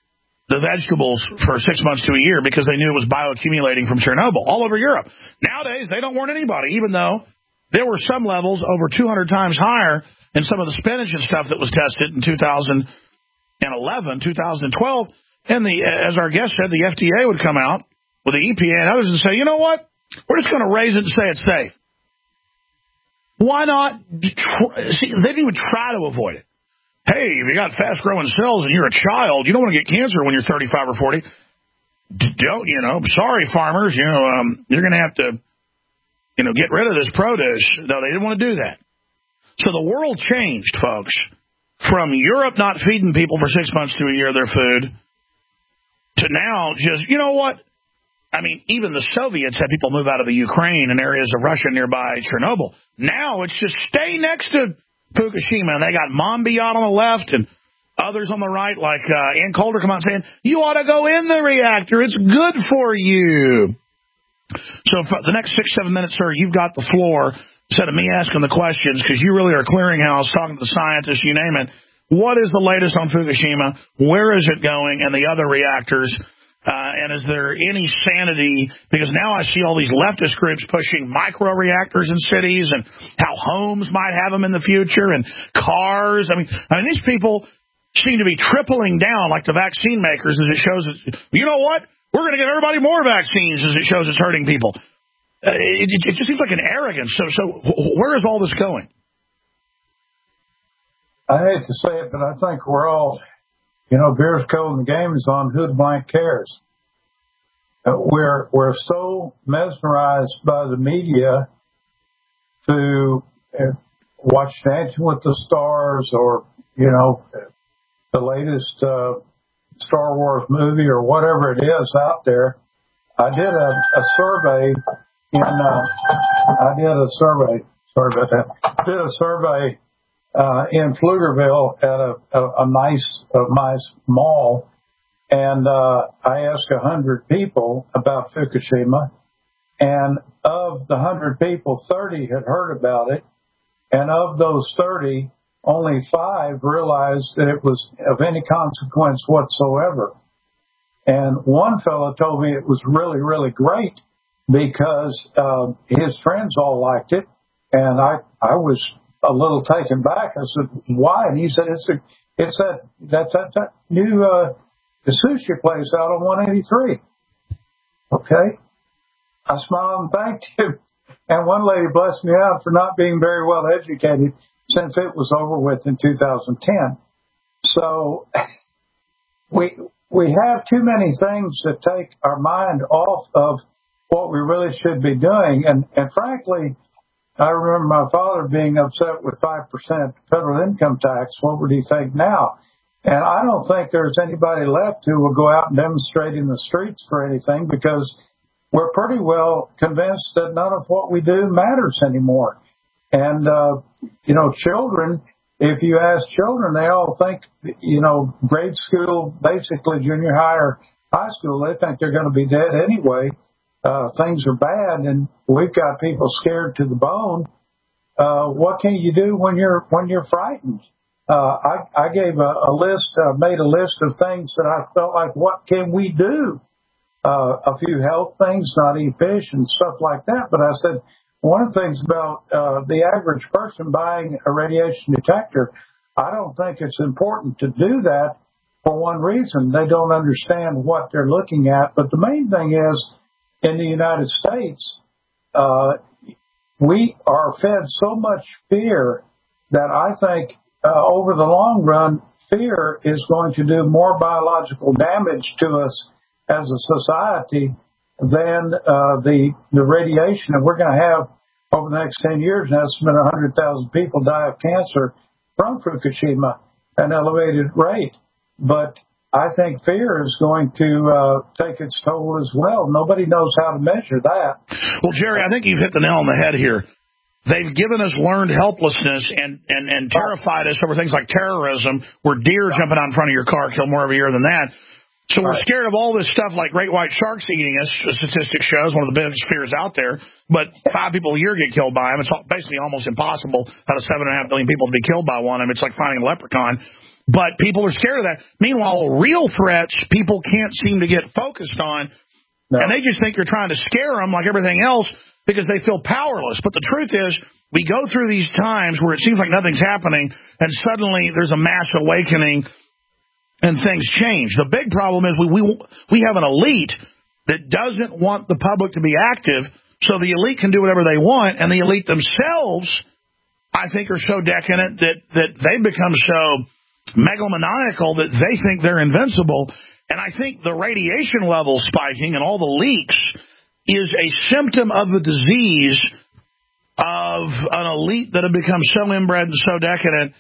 the vegetables for six months to a year because they knew it was bioaccumulating from Chernobyl all over Europe. Nowadays, they don't warn anybody, even though there were some levels over two hundred times higher in some of the spinach and stuff that was tested in two thousand eleven, two thousand twelve. And the, as our guest said, the F D A would come out with the E P A and others and say, you know what? We're just going to raise it and say it's safe. Why not? See, they didn't even try to avoid it. Hey, if you got fast-growing cells and you're a child, you don't want to get cancer when you're thirty-five or forty. Don't, you know, sorry, farmers, you know, um, you're going to have to, you know, get rid of this produce. No, they didn't want to do that. So the world changed, folks, from Europe not feeding people for six months to a year their food to now just, you know what? I mean, even the Soviets had people move out of the Ukraine and areas of Russia nearby Chernobyl. Now it's just stay next to Fukushima. And they got Monbiot on the left and others on the right, like uh, Ann Coulter, come out saying, you ought to go in the reactor. It's good for you. So for the next six, seven minutes, sir, you've got the floor instead of me asking the questions because you really are clearinghouse, talking to the scientists, you name it. What is the latest on Fukushima? Where is it going? And the other reactors? Uh, and is there any sanity? Because now I see all these leftist groups pushing micro-reactors in cities and how homes might have them in the future and cars. I mean, I mean, these people seem to be tripling down like the vaccine makers as it shows it. You know what? We're going to give everybody more vaccines as it shows it's hurting people. Uh, it, it just seems like an arrogance. So, so where is all this going? I hate to say it, but I think we're all, you know, beer's cold and the game is on. Who the blank cares? Uh, we're we're so mesmerized by the media to uh, watch Dancing with the Stars or, you know, the latest uh, Star Wars movie or whatever it is out there. I did a, a survey in. Uh, I did a survey. Sorry about that. I did a survey. Uh, in Pflugerville at a, a, a nice, a nice mall, and uh, I asked a hundred people about Fukushima, and of the hundred people, thirty had heard about it, and of those thirty, only five realized that it was of any consequence whatsoever. And one fellow told me it was really, really great because uh, his friends all liked it, and I, I was a little taken back. I said, why? And he said, it's a, it's that, that's that, that new, uh, the sushi place out on one eighty-three. Okay. I smiled and thanked him. And one lady blessed me out for not being very well educated since it was over with in two thousand ten. So we, we have too many things that take our mind off of what we really should be doing. And, and frankly, I remember my father being upset with five percent federal income tax. What would he think now? And I don't think there's anybody left who will go out and demonstrate in the streets for anything because we're pretty well convinced that none of what we do matters anymore. And, uh, you know, children, if you ask children, they all think, you know, grade school, basically junior high or high school, they think they're going to be dead anyway. Uh, things are bad and we've got people scared to the bone. Uh, what can you do when you're, when you're frightened? Uh, I, I gave a, a list, uh, made a list of things that I felt like, what can we do? Uh, a few health things, not eat fish and stuff like that. But I said, one of the things about, uh, the average person buying a radiation detector, I don't think it's important to do that for one reason. They don't understand what they're looking at. But the main thing is, in the United States, uh, we are fed so much fear that I think uh, over the long run, fear is going to do more biological damage to us as a society than uh, the the radiation. And we're going to have, over the next ten years, an estimate of one hundred thousand people die of cancer from Fukushima, an elevated rate. But I think fear is going to uh, take its toll as well. Nobody knows how to measure that. Well, Jerry, I think you've hit the nail on the head here. They've given us learned helplessness and, and, and terrified us over things like terrorism, where deer jumping out in front of your car kill more every year than that. So we're scared of all this stuff like great white sharks eating us, a statistic shows, one of the biggest fears out there. But five people a year get killed by them. It's basically almost impossible out of seven and a half billion people to be killed by one. I mean, it's like finding a leprechaun. but people are scared of that. Meanwhile, real threats people can't seem to get focused on, no. and they just think you're trying to scare them like everything else because they feel powerless. But the truth is, we go through these times where it seems like nothing's happening, and suddenly there's a mass awakening and things change. The big problem is we we, we have an elite that doesn't want the public to be active, so the elite can do whatever they want, and the elite themselves, I think, are so decadent that, that they become so megalomaniacal that they think they're invincible. And I think the radiation level spiking and all the leaks is a symptom of the disease of an elite that have become so inbred and so decadent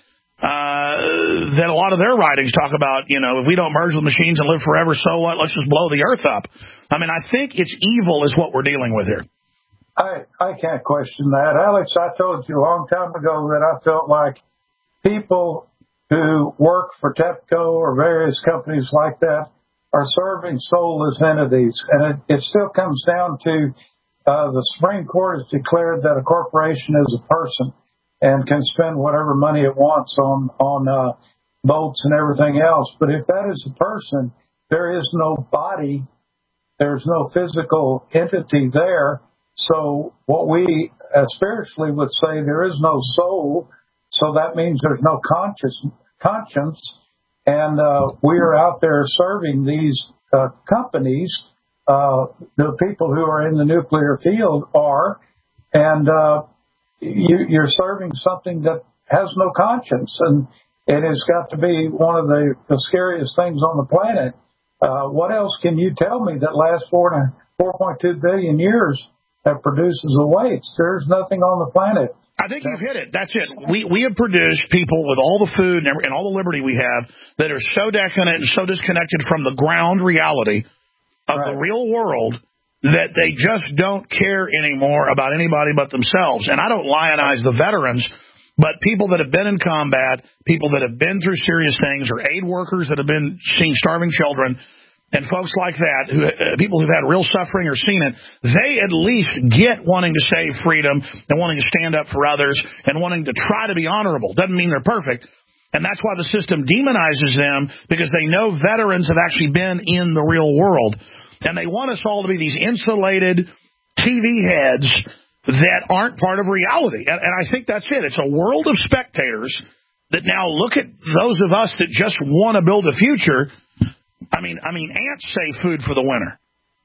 uh, that a lot of their writings talk about, you know, if we don't merge with machines and live forever, so what? Let's just blow the earth up. I mean, I think it's evil is what we're dealing with here. I, I can't question that. Alex, I told you a long time ago that I felt like people who work for TEPCO or various companies like that are serving soulless entities. And it, it still comes down to uh, the Supreme Court has declared that a corporation is a person and can spend whatever money it wants on, on uh, boats and everything else. But if that is a person, there is no body, there's no physical entity there. So what we uh, spiritually would say, there is no soul, so that means there's no conscious, conscience, and uh, we are out there serving these uh, companies. Uh, the people who are in the nuclear field are, and uh, you, you're serving something that has no conscience, and it has got to be one of the, the scariest things on the planet. Uh, what else can you tell me that lasts four point two billion years that produces a waste? There's nothing on the planet. I think you've hit it. That's it. We we have produced people with all the food and, and all the liberty we have that are so decadent and so disconnected from the ground reality of right. the real world that they just don't care anymore about anybody but themselves. And I don't lionize the veterans, but people that have been in combat, people that have been through serious things, or aid workers that have been seen starving children, and folks like that, who, uh, people who've had real suffering or seen it, they at least get wanting to save freedom and wanting to stand up for others and wanting to try to be honorable. Doesn't mean they're perfect. And that's why the system demonizes them, because they know veterans have actually been in the real world. And they want us all to be these insulated T V heads that aren't part of reality. And, and I think that's it. It's a world of spectators that now look at those of us that just want to build a future. I mean, I mean, ants save food for the winter.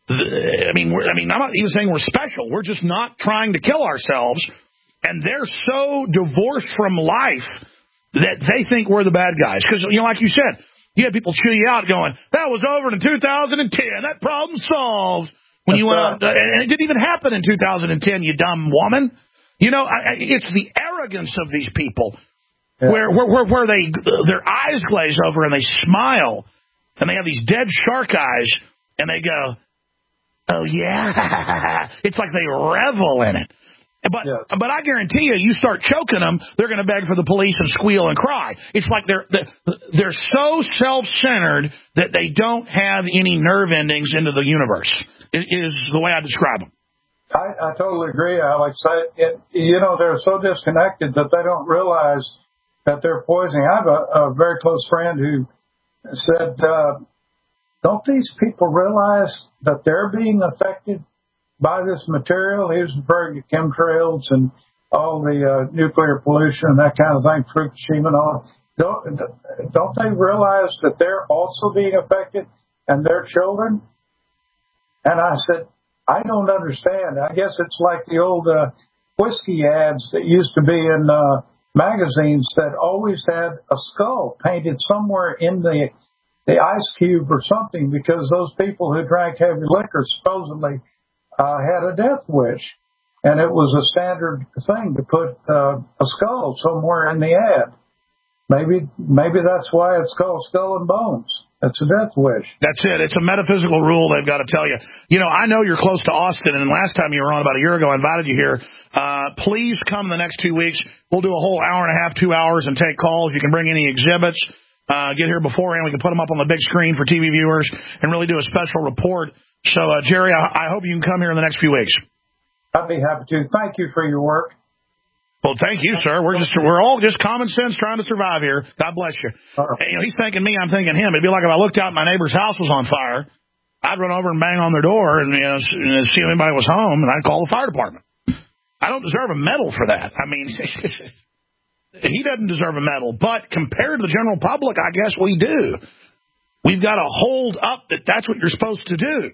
I mean, we're, I mean, I'm not even saying we're special. We're just not trying to kill ourselves. And they're so divorced from life that they think we're the bad guys. Because, you know, like you said, you had people chew you out going, that was over in two thousand ten. That problem solved. When That's you went right. out, and it didn't even happen in two thousand ten, you dumb woman. You know, I, it's the arrogance of these people yeah. where, where, where, where they, their eyes glaze over and they smile. And they have these dead shark eyes, and they go, oh, yeah. It's like they revel in it. But yeah. but I guarantee you, you start choking them, they're going to beg for the police and squeal and cry. It's like they're they're so self-centered that they don't have any nerve endings into the universe, is the way I describe them. I, I totally agree, Alex. I, it, you know, they're so disconnected that they don't realize that they're poisoning. I have a, a very close friend who said, uh, don't these people realize that they're being affected by this material? He was referring to chemtrails and all the uh, nuclear pollution and that kind of thing, Fukushima and all. Don't, don't they realize that they're also being affected and their children? And I said, I don't understand. I guess it's like the old uh, whiskey ads that used to be in uh, magazines that always had a skull painted somewhere in the the ice cube or something, because those people who drank heavy liquor supposedly uh, had a death wish, and it was a standard thing to put uh, a skull somewhere in the ad. Maybe maybe that's why it's called Skull and Bones. It's a death wish. That's it. It's a metaphysical rule they've got to tell you. You know, I know you're close to Austin, and last time you were on about a year ago, I invited you here. Uh, please come in the next two weeks. We'll do a whole hour and a half, two hours, and take calls. You can bring any exhibits. Uh, get here beforehand. We can put them up on the big screen for T V viewers and really do a special report. So, uh, Jerry, I, I hope you can come here in the next few weeks. I'd be happy to. Thank you for your work. Well, thank you, sir. We're just we're all just common sense trying to survive here. God bless you. Hey, you know, he's thinking me, I'm thinking him. It'd be like if I looked out and my neighbor's house was on fire, I'd run over and bang on their door and, you know, see if anybody was home, and I'd call the fire department. I don't deserve a medal for that. I mean, he doesn't deserve a medal, but compared to the general public, I guess we do. We've got to hold up that that's what you're supposed to do.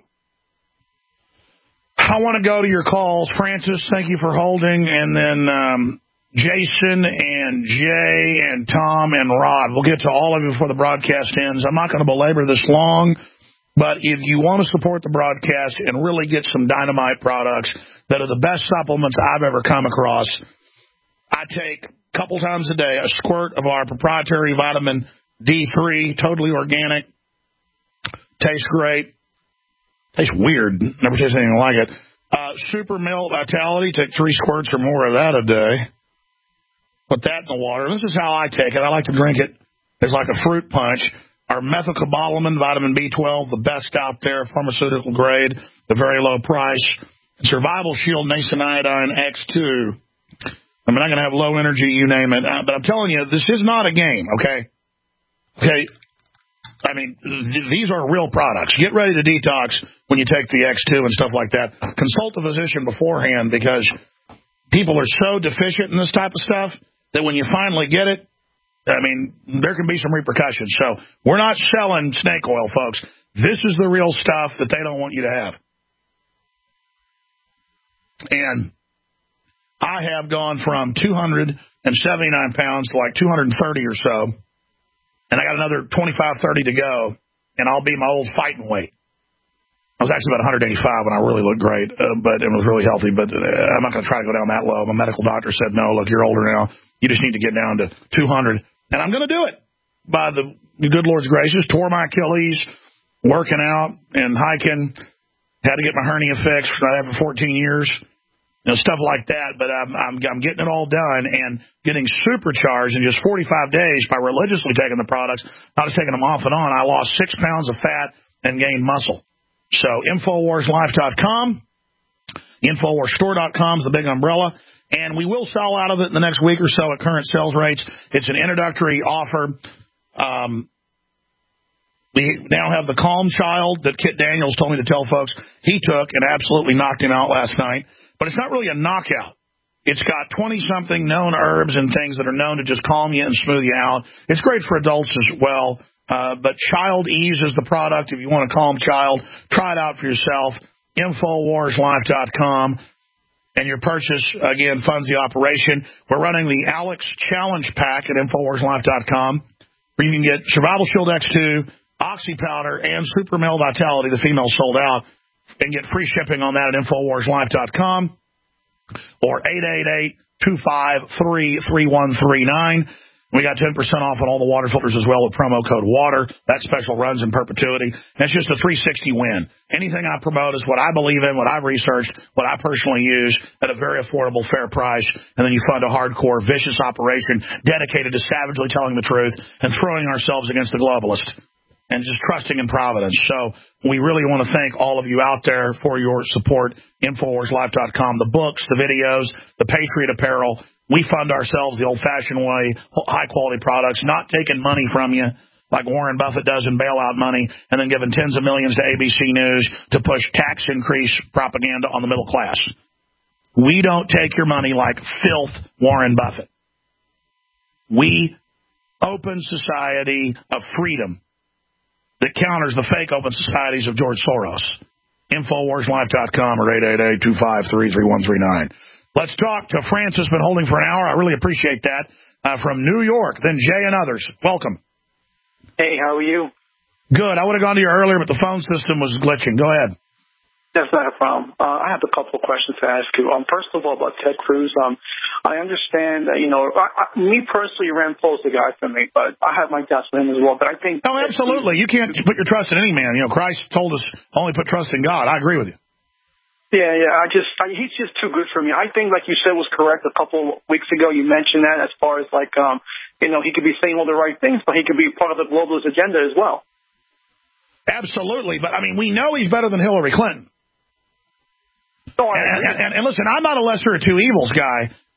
I want to go to your calls. Francis, thank you for holding, and then um, Jason and Jay and Tom and Rod. We'll get to all of you before the broadcast ends. I'm not going to belabor this long, but if you want to support the broadcast and really get some dynamite products that are the best supplements I've ever come across, I take a couple times a day a squirt of our proprietary vitamin D three, totally organic, tastes great, tastes weird, never tasted anything like it. Uh, Super Male Vitality, take three squirts or more of that a day. Put that in the water. This is how I take it. I like to drink it as like a fruit punch. Our methylcobalamin, vitamin B twelve, the best out there, pharmaceutical grade, the very low price. Survival Shield, Niacinamide X two. I'm not going to have low energy, you name it. Uh, but I'm telling you, this is not a game, okay? Okay. I mean, th- these are real products. Get ready to detox when you take the X two and stuff like that. Consult a physician beforehand, because people are so deficient in this type of stuff that when you finally get it, I mean, there can be some repercussions. So we're not selling snake oil, folks. This is the real stuff that they don't want you to have. And I have gone from two hundred seventy-nine pounds to like two hundred thirty or so. And I got another twenty-five, thirty to go, and I'll be my old fighting weight. I was actually about one eighty-five when I really looked great, uh, but it was really healthy. But uh, I'm not going to try to go down that low. My medical doctor said, no, look, you're older now. You just need to get down to two hundred. And I'm going to do it by the good Lord's graces. Tore my Achilles, working out and hiking. Had to get my hernia fixed. I have for fourteen years. You know, stuff like that, but I'm, I'm I'm getting it all done and getting supercharged in just forty-five days by religiously taking the products, not just taking them off and on. I lost six pounds of fat and gained muscle. So Infowars Life dot com, Infowars Store dot com is the big umbrella, and we will sell out of it in the next week or so at current sales rates. It's an introductory offer. Um, we now have the Calm Child that Kit Daniels told me to tell folks he took and absolutely knocked him out last night. But it's not really a knockout. It's got twenty-something known herbs and things that are known to just calm you and smooth you out. It's great for adults as well. Uh, but Child Ease is the product. If you want a calm child, try it out for yourself. Infowars Life dot com. And your purchase, again, funds the operation. We're running the Alex Challenge Pack at Infowars Life dot com, where you can get Survival Shield X two, Oxy Powder, and Super Male Vitality. The female sold out. And get free shipping on that at Infowars Life dot com or eight eight eight, two five three, three one three nine. We got ten percent off on all the water filters as well with promo code WATER. That special runs in perpetuity. That's just a three sixty win. Anything I promote is what I believe in, what I've researched, what I personally use at a very affordable, fair price. And then you fund a hardcore, vicious operation dedicated to savagely telling the truth and throwing ourselves against the globalist and just trusting in Providence. So we really want to thank all of you out there for your support. Infowars Life dot com, the books, the videos, the Patriot apparel. We fund ourselves the old-fashioned way, high-quality products, not taking money from you like Warren Buffett does in bailout money, and then giving tens of millions to A B C News to push tax increase propaganda on the middle class. We don't take your money like filth, Warren Buffett. We open society of freedom that counters the fake open societies of George Soros. Infowars Life dot com or eight eight eight, two five three, three one three nine. Let's talk to Francis, been holding for an hour. I really appreciate that. Uh, from New York, then Jay and others. Welcome. Hey, how are you? Good. I would have gone to you earlier, but the phone system was glitching. Go ahead. That's not a problem. Uh, I have a couple of questions to ask you. Um, first of all, about Ted Cruz. Um, I understand that, you know, I, I, me personally, Rand Paul's the guy for me, but I have my doubts with him as well. But I think... Oh, absolutely. You can't put your trust in any man. You know, Christ told us only put trust in God. I agree with you. Yeah, yeah. I just, I, he's just too good for me. I think, like you said, was correct a couple weeks ago. You mentioned that as far as, like, um, you know, he could be saying all the right things, but he could be part of the globalist agenda as well. Absolutely. But, I mean, we know he's better than Hillary Clinton. No, I, and, and, and, and listen, I'm not a lesser of two evils guy,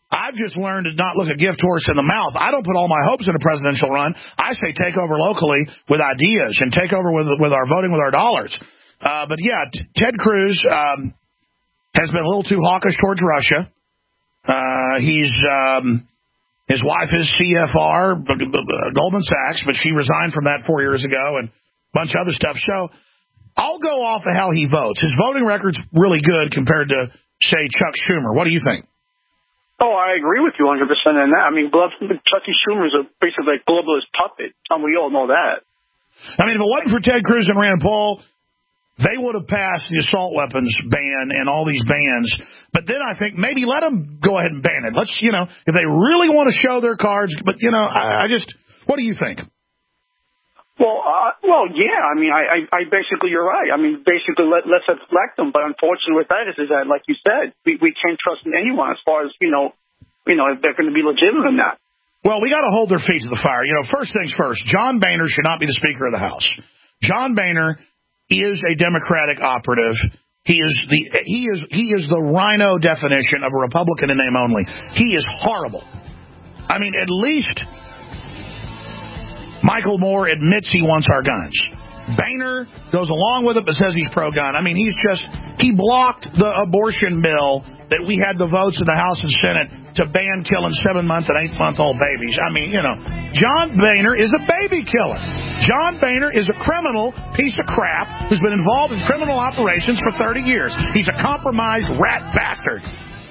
I've just learned to not look a gift horse in the mouth. I don't put all my hopes in a presidential run. I say take over locally with ideas and take over with with our voting with our dollars. Uh, but, yeah, Ted Cruz um, has been a little too hawkish towards Russia. Uh, he's um, his wife is C F R, Goldman Sachs, but she resigned from that four years ago and a bunch of other stuff. So I'll go off of how he votes. His voting record's really good compared to, say, Chuck Schumer. What do you think? Oh, I agree with you one hundred percent on that. I mean, Chucky Schumer is a, basically a globalist puppet. Um, we all know that. I mean, if it wasn't for Ted Cruz and Rand Paul, they would have passed the assault weapons ban and all these bans. But then I think maybe let them go ahead and ban it. Let's, you know, if they really want to show their cards. But, you know, I, I just, what do you think? Well, uh, well, yeah. I mean, I, I, I basically, you're right. I mean, basically, let, let's elect them. But unfortunately, with that is, is that, like you said, we, we can't trust anyone as far as you know, you know, if they're going to be legitimate or not. Well, we got to hold their feet to the fire. You know, first things first. John Boehner should not be the Speaker of the House. John Boehner is a Democratic operative. He is the he is he is the rhino definition of a Republican in name only. He is horrible. I mean, at least Michael Moore admits he wants our guns. Boehner goes along with it but says he's pro-gun. I mean, he's just, he blocked the abortion bill that we had the votes in the House and Senate to ban killing seven-month and eight-month-old babies. I mean, you know, John Boehner is a baby killer. John Boehner is a criminal piece of crap who's been involved in criminal operations for thirty years. He's a compromised rat bastard.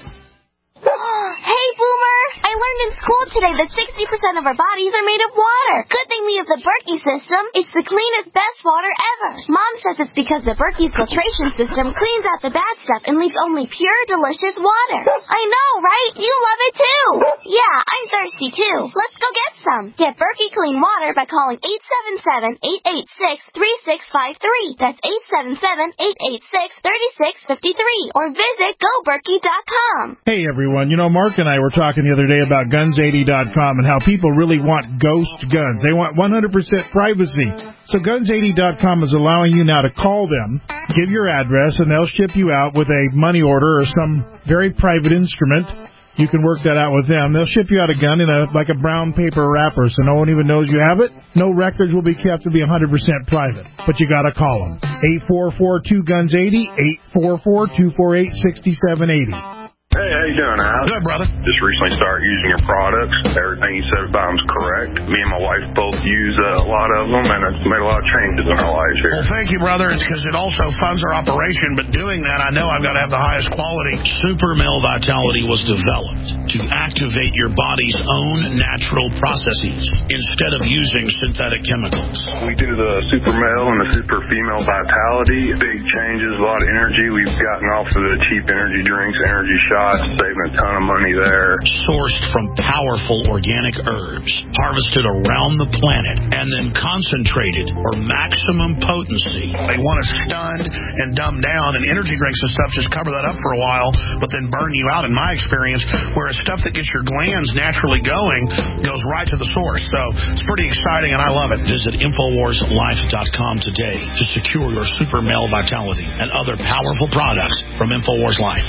Hey, Boomer! I learned in school today that sixty percent of our bodies are made of water. Good thing we have the Berkey system. It's the cleanest, best water ever. Mom says it's because the Berkey filtration system cleans out the bad stuff and leaves only pure, delicious water. I know, right? You love it too. Yeah, I'm thirsty too. Let's go get some. Get Berkey clean water by calling eight seven seven, eight eight six, three six five three. That's eight seven seven, eight eight six, three six five three. Or visit go berkey dot com. Hey, everyone. You know, Mark and I were talking the other day about guns eighty dot com and how people really want ghost guns. They want one hundred percent privacy. So guns eighty dot com is allowing you now to call them, give your address, and they'll ship you out with a money order or some very private instrument. You can work that out with them. They'll ship you out a gun in a like a brown paper wrapper so no one even knows you have it. No records will be kept. To be one hundred percent private. But you got to call them. eight four four two guns eighty, eight four four two four eight, six seven eight zero. Hey, how you doing, Al? Good, brother. Just recently started using your products. Everything you said about them's correct. Me and my wife both use uh, a lot of them, and it's made a lot of changes in our lives here. Well, thank you, brother. It's because it also funds our operation, but doing that, I know I've got to have the highest quality. Super Male Vitality was developed to activate your body's own natural processes instead of using synthetic chemicals. We do the Super Male and the Super Female Vitality. Big changes, a lot of energy. We've gotten off of the cheap energy drinks, energy shots. Saving a ton of money there. Sourced from powerful organic herbs, harvested around the planet, and then concentrated for maximum potency. They want us stunned and dumbed down, and energy drinks and stuff just cover that up for a while, but then burn you out, in my experience, whereas stuff that gets your glands naturally going goes right to the source. So it's pretty exciting, and I love it. Visit Infowars Life dot com today to secure your Super Male Vitality and other powerful products from Infowars Life.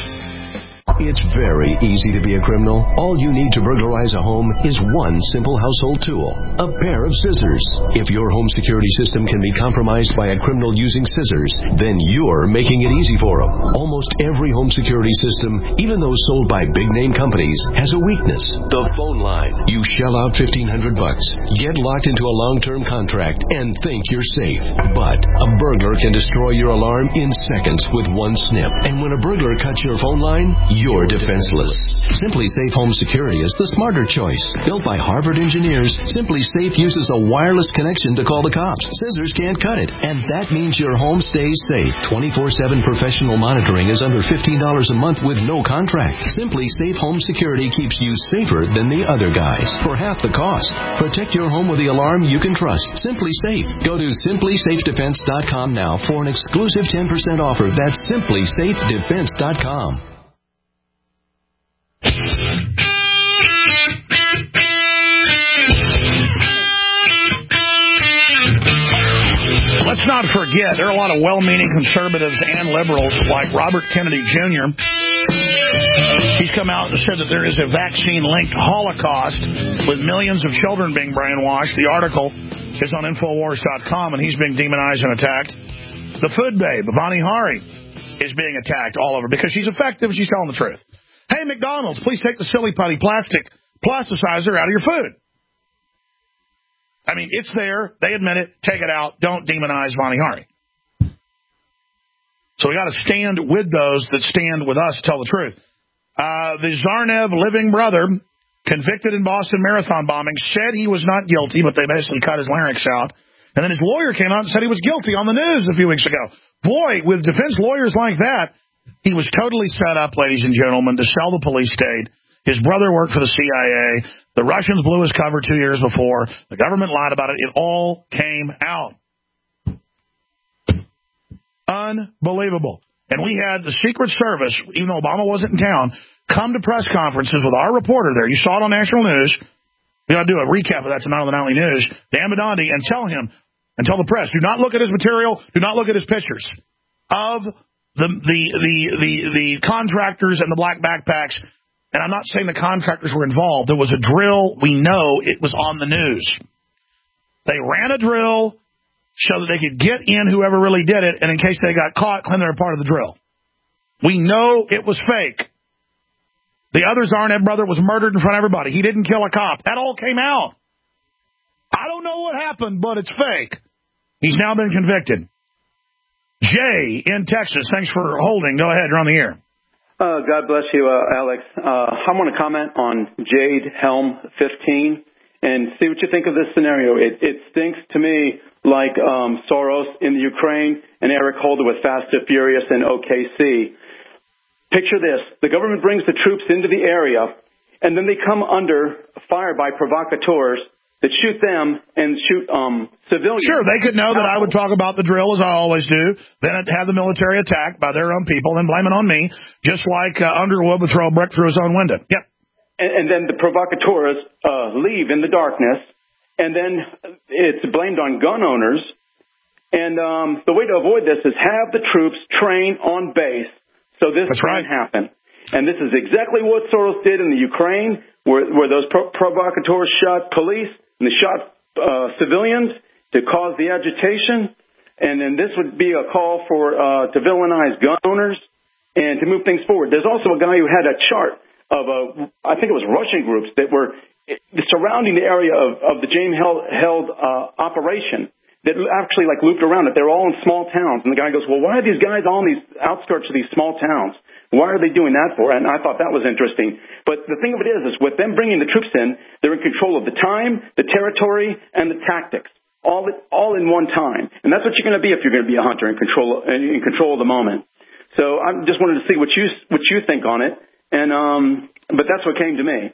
It's very easy to be a criminal. All you need to burglarize a home is one simple household tool, a pair of scissors. If your home security system can be compromised by a criminal using scissors, then you're making it easy for them. Almost every home security system, even those sold by big-name companies, has a weakness. The phone line. You shell out fifteen hundred bucks, get locked into a long-term contract, and think you're safe. But a burglar can destroy your alarm in seconds with one snip. And when a burglar cuts your phone line, you're defenseless. Simply Safe Home Security is the smarter choice. Built by Harvard engineers, Simply Safe uses a wireless connection to call the cops. Scissors can't cut it, and that means your home stays safe. twenty-four seven professional monitoring is under fifteen dollars a month with no contract. Simply Safe Home Security keeps you safer than the other guys for half the cost. Protect your home with the alarm you can trust. Simply Safe. Go to simply safe defense dot com now for an exclusive ten percent offer. That's simply safe defense dot com. Let's not forget, there are a lot of well-meaning conservatives and liberals like Robert Kennedy Junior He's come out and said that there is a vaccine-linked holocaust with millions of children being brainwashed. The article is on Infowars dot com, and he's being demonized and attacked. The food babe, Vani Hari, is being attacked all over because she's effective and she's telling the truth. Hey, McDonald's, please take the silly putty plastic plasticizer out of your food. I mean, it's there. They admit it. Take it out. Don't demonize Vani Hari. So we got to stand with those that stand with us, tell the truth. Uh, the Zarnev living brother, convicted in Boston Marathon bombing, said he was not guilty, but they basically cut his larynx out. And then his lawyer came out and said he was guilty on the news a few weeks ago. Boy, with defense lawyers like that, he was totally set up, ladies and gentlemen, to sell the police state. His brother worked for the C I A. The Russians blew his cover two years before. The government lied about it. It all came out. Unbelievable. And we had the Secret Service, even though Obama wasn't in town, come to press conferences with our reporter there. You saw it on national news. We got to do a recap of that tonight on the Nightly News. Dan Bidandi, and tell him, and tell the press, do not look at his material, do not look at his pictures of the the the the, the contractors and the black backpacks. And I'm not saying the contractors were involved. There was a drill. We know it was on the news. They ran a drill so that they could get in whoever really did it, and in case they got caught, claim they were part of the drill. We know it was fake. The other Zarnev brother was murdered in front of everybody. He didn't kill a cop. That all came out. I don't know what happened, but it's fake. He's now been convicted. Jay in Texas, thanks for holding. Go ahead, you're on the air. Uh, God bless you, uh, Alex. Uh, I want to comment on Jade Helm fifteen and see what you think of this scenario. It, it stinks to me like um, Soros in the Ukraine and Eric Holder with Fast and Furious in O K C. Picture this. The government brings the troops into the area, and then they come under fire by provocateurs that shoot them and shoot um, civilians. Sure, they could know that I would talk about the drill, as I always do, then have the military attacked by their own people, then blame it on me, just like uh, Underwood would throw a brick through his own window. Yep. And, and then the provocateurs uh, leave in the darkness, and then it's blamed on gun owners. And um, the way to avoid this is have the troops train on base so this That's can't right. happen. And this is exactly what Soros did in the Ukraine, where, where those pro- provocateurs shot police and they shot uh, civilians to cause the agitation. And then this would be a call for uh, to villainize gun owners and to move things forward. There's also a guy who had a chart of, a, I think it was Russian groups that were surrounding the area of, of the James held, held uh, operation that actually like looped around it. They're all in small towns. And the guy goes, well, why are these guys all in these outskirts of these small towns? Why are they doing that for? And I thought that was interesting. But the thing of it is, is with them bringing the troops in, they're in control of the time, the territory, and the tactics, all all in one time. And that's what you're going to be if you're going to be a hunter, in control in control of the moment. So I just wanted to see what you what you think on it. And um, but that's what came to me.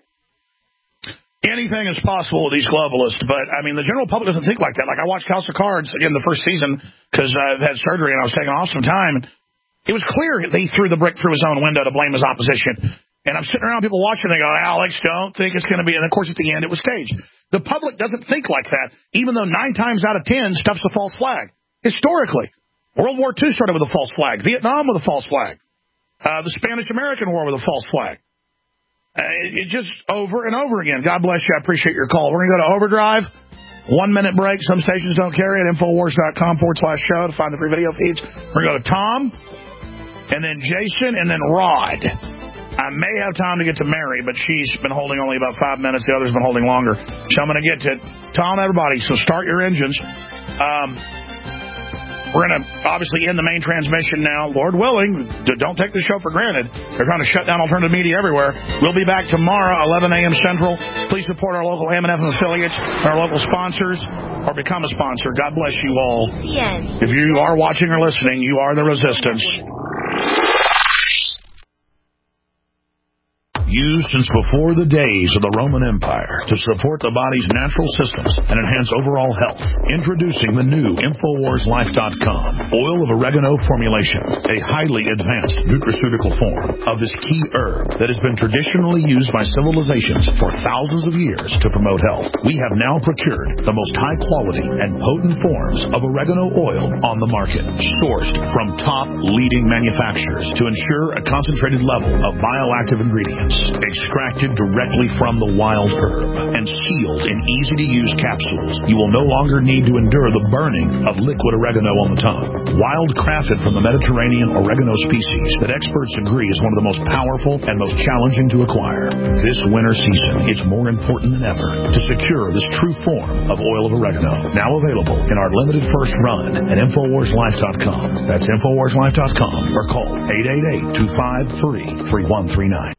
Anything is possible with these globalists, but, I mean, the general public doesn't think like that. Like, I watched House of Cards, again, the first season, because I've had surgery and I was taking off some time. It was clear that he threw the brick through his own window to blame his opposition. And I'm sitting around, people watching, and they go, Alex, don't think it's going to be... And, of course, at the end, it was staged. The public doesn't think like that, even though nine times out of ten, stuff's a false flag. Historically. World War Two started with a false flag. Vietnam with a false flag. Uh, the Spanish-American War with a false flag. Uh, it, it just over and over again. God bless you. I appreciate your call. We're going to go to Overdrive. One minute break. Some stations don't carry it. Infowars.com forward slash show to find the free video feeds. We're going to go to Tom, and then Jason, and then Rod. I may have time to get to Mary, but she's been holding only about five minutes. The other's been holding longer. So I'm going to get to Tom, everybody. So start your engines. Um, we're going to obviously end the main transmission now. Lord willing, don't take the show for granted. They're trying to shut down alternative media everywhere. We'll be back tomorrow, eleven a.m. Central. Please support our local A M and F M affiliates, our local sponsors, or become a sponsor. God bless you all. Yes. If you are watching or listening, you are the resistance. used since before the days of the Roman Empire to support the body's natural systems and enhance overall health. Introducing the new Infowars Life dot com oil of oregano formulation, a highly advanced nutraceutical form of this key herb that has been traditionally used by civilizations for thousands of years to promote health. We have now procured the most high quality and potent forms of oregano oil on the market, sourced from top leading manufacturers to ensure a concentrated level of bioactive ingredients, extracted directly from the wild herb and sealed in easy-to-use capsules. You will no longer need to endure the burning of liquid oregano on the tongue. Wild crafted from the Mediterranean oregano species that experts agree is one of the most powerful and most challenging to acquire. This winter season, it's more important than ever to secure this true form of oil of oregano. Now available in our limited first run at Infowars Life dot com. That's Infowars Life dot com or call eight eight eight, two five three, three one three nine.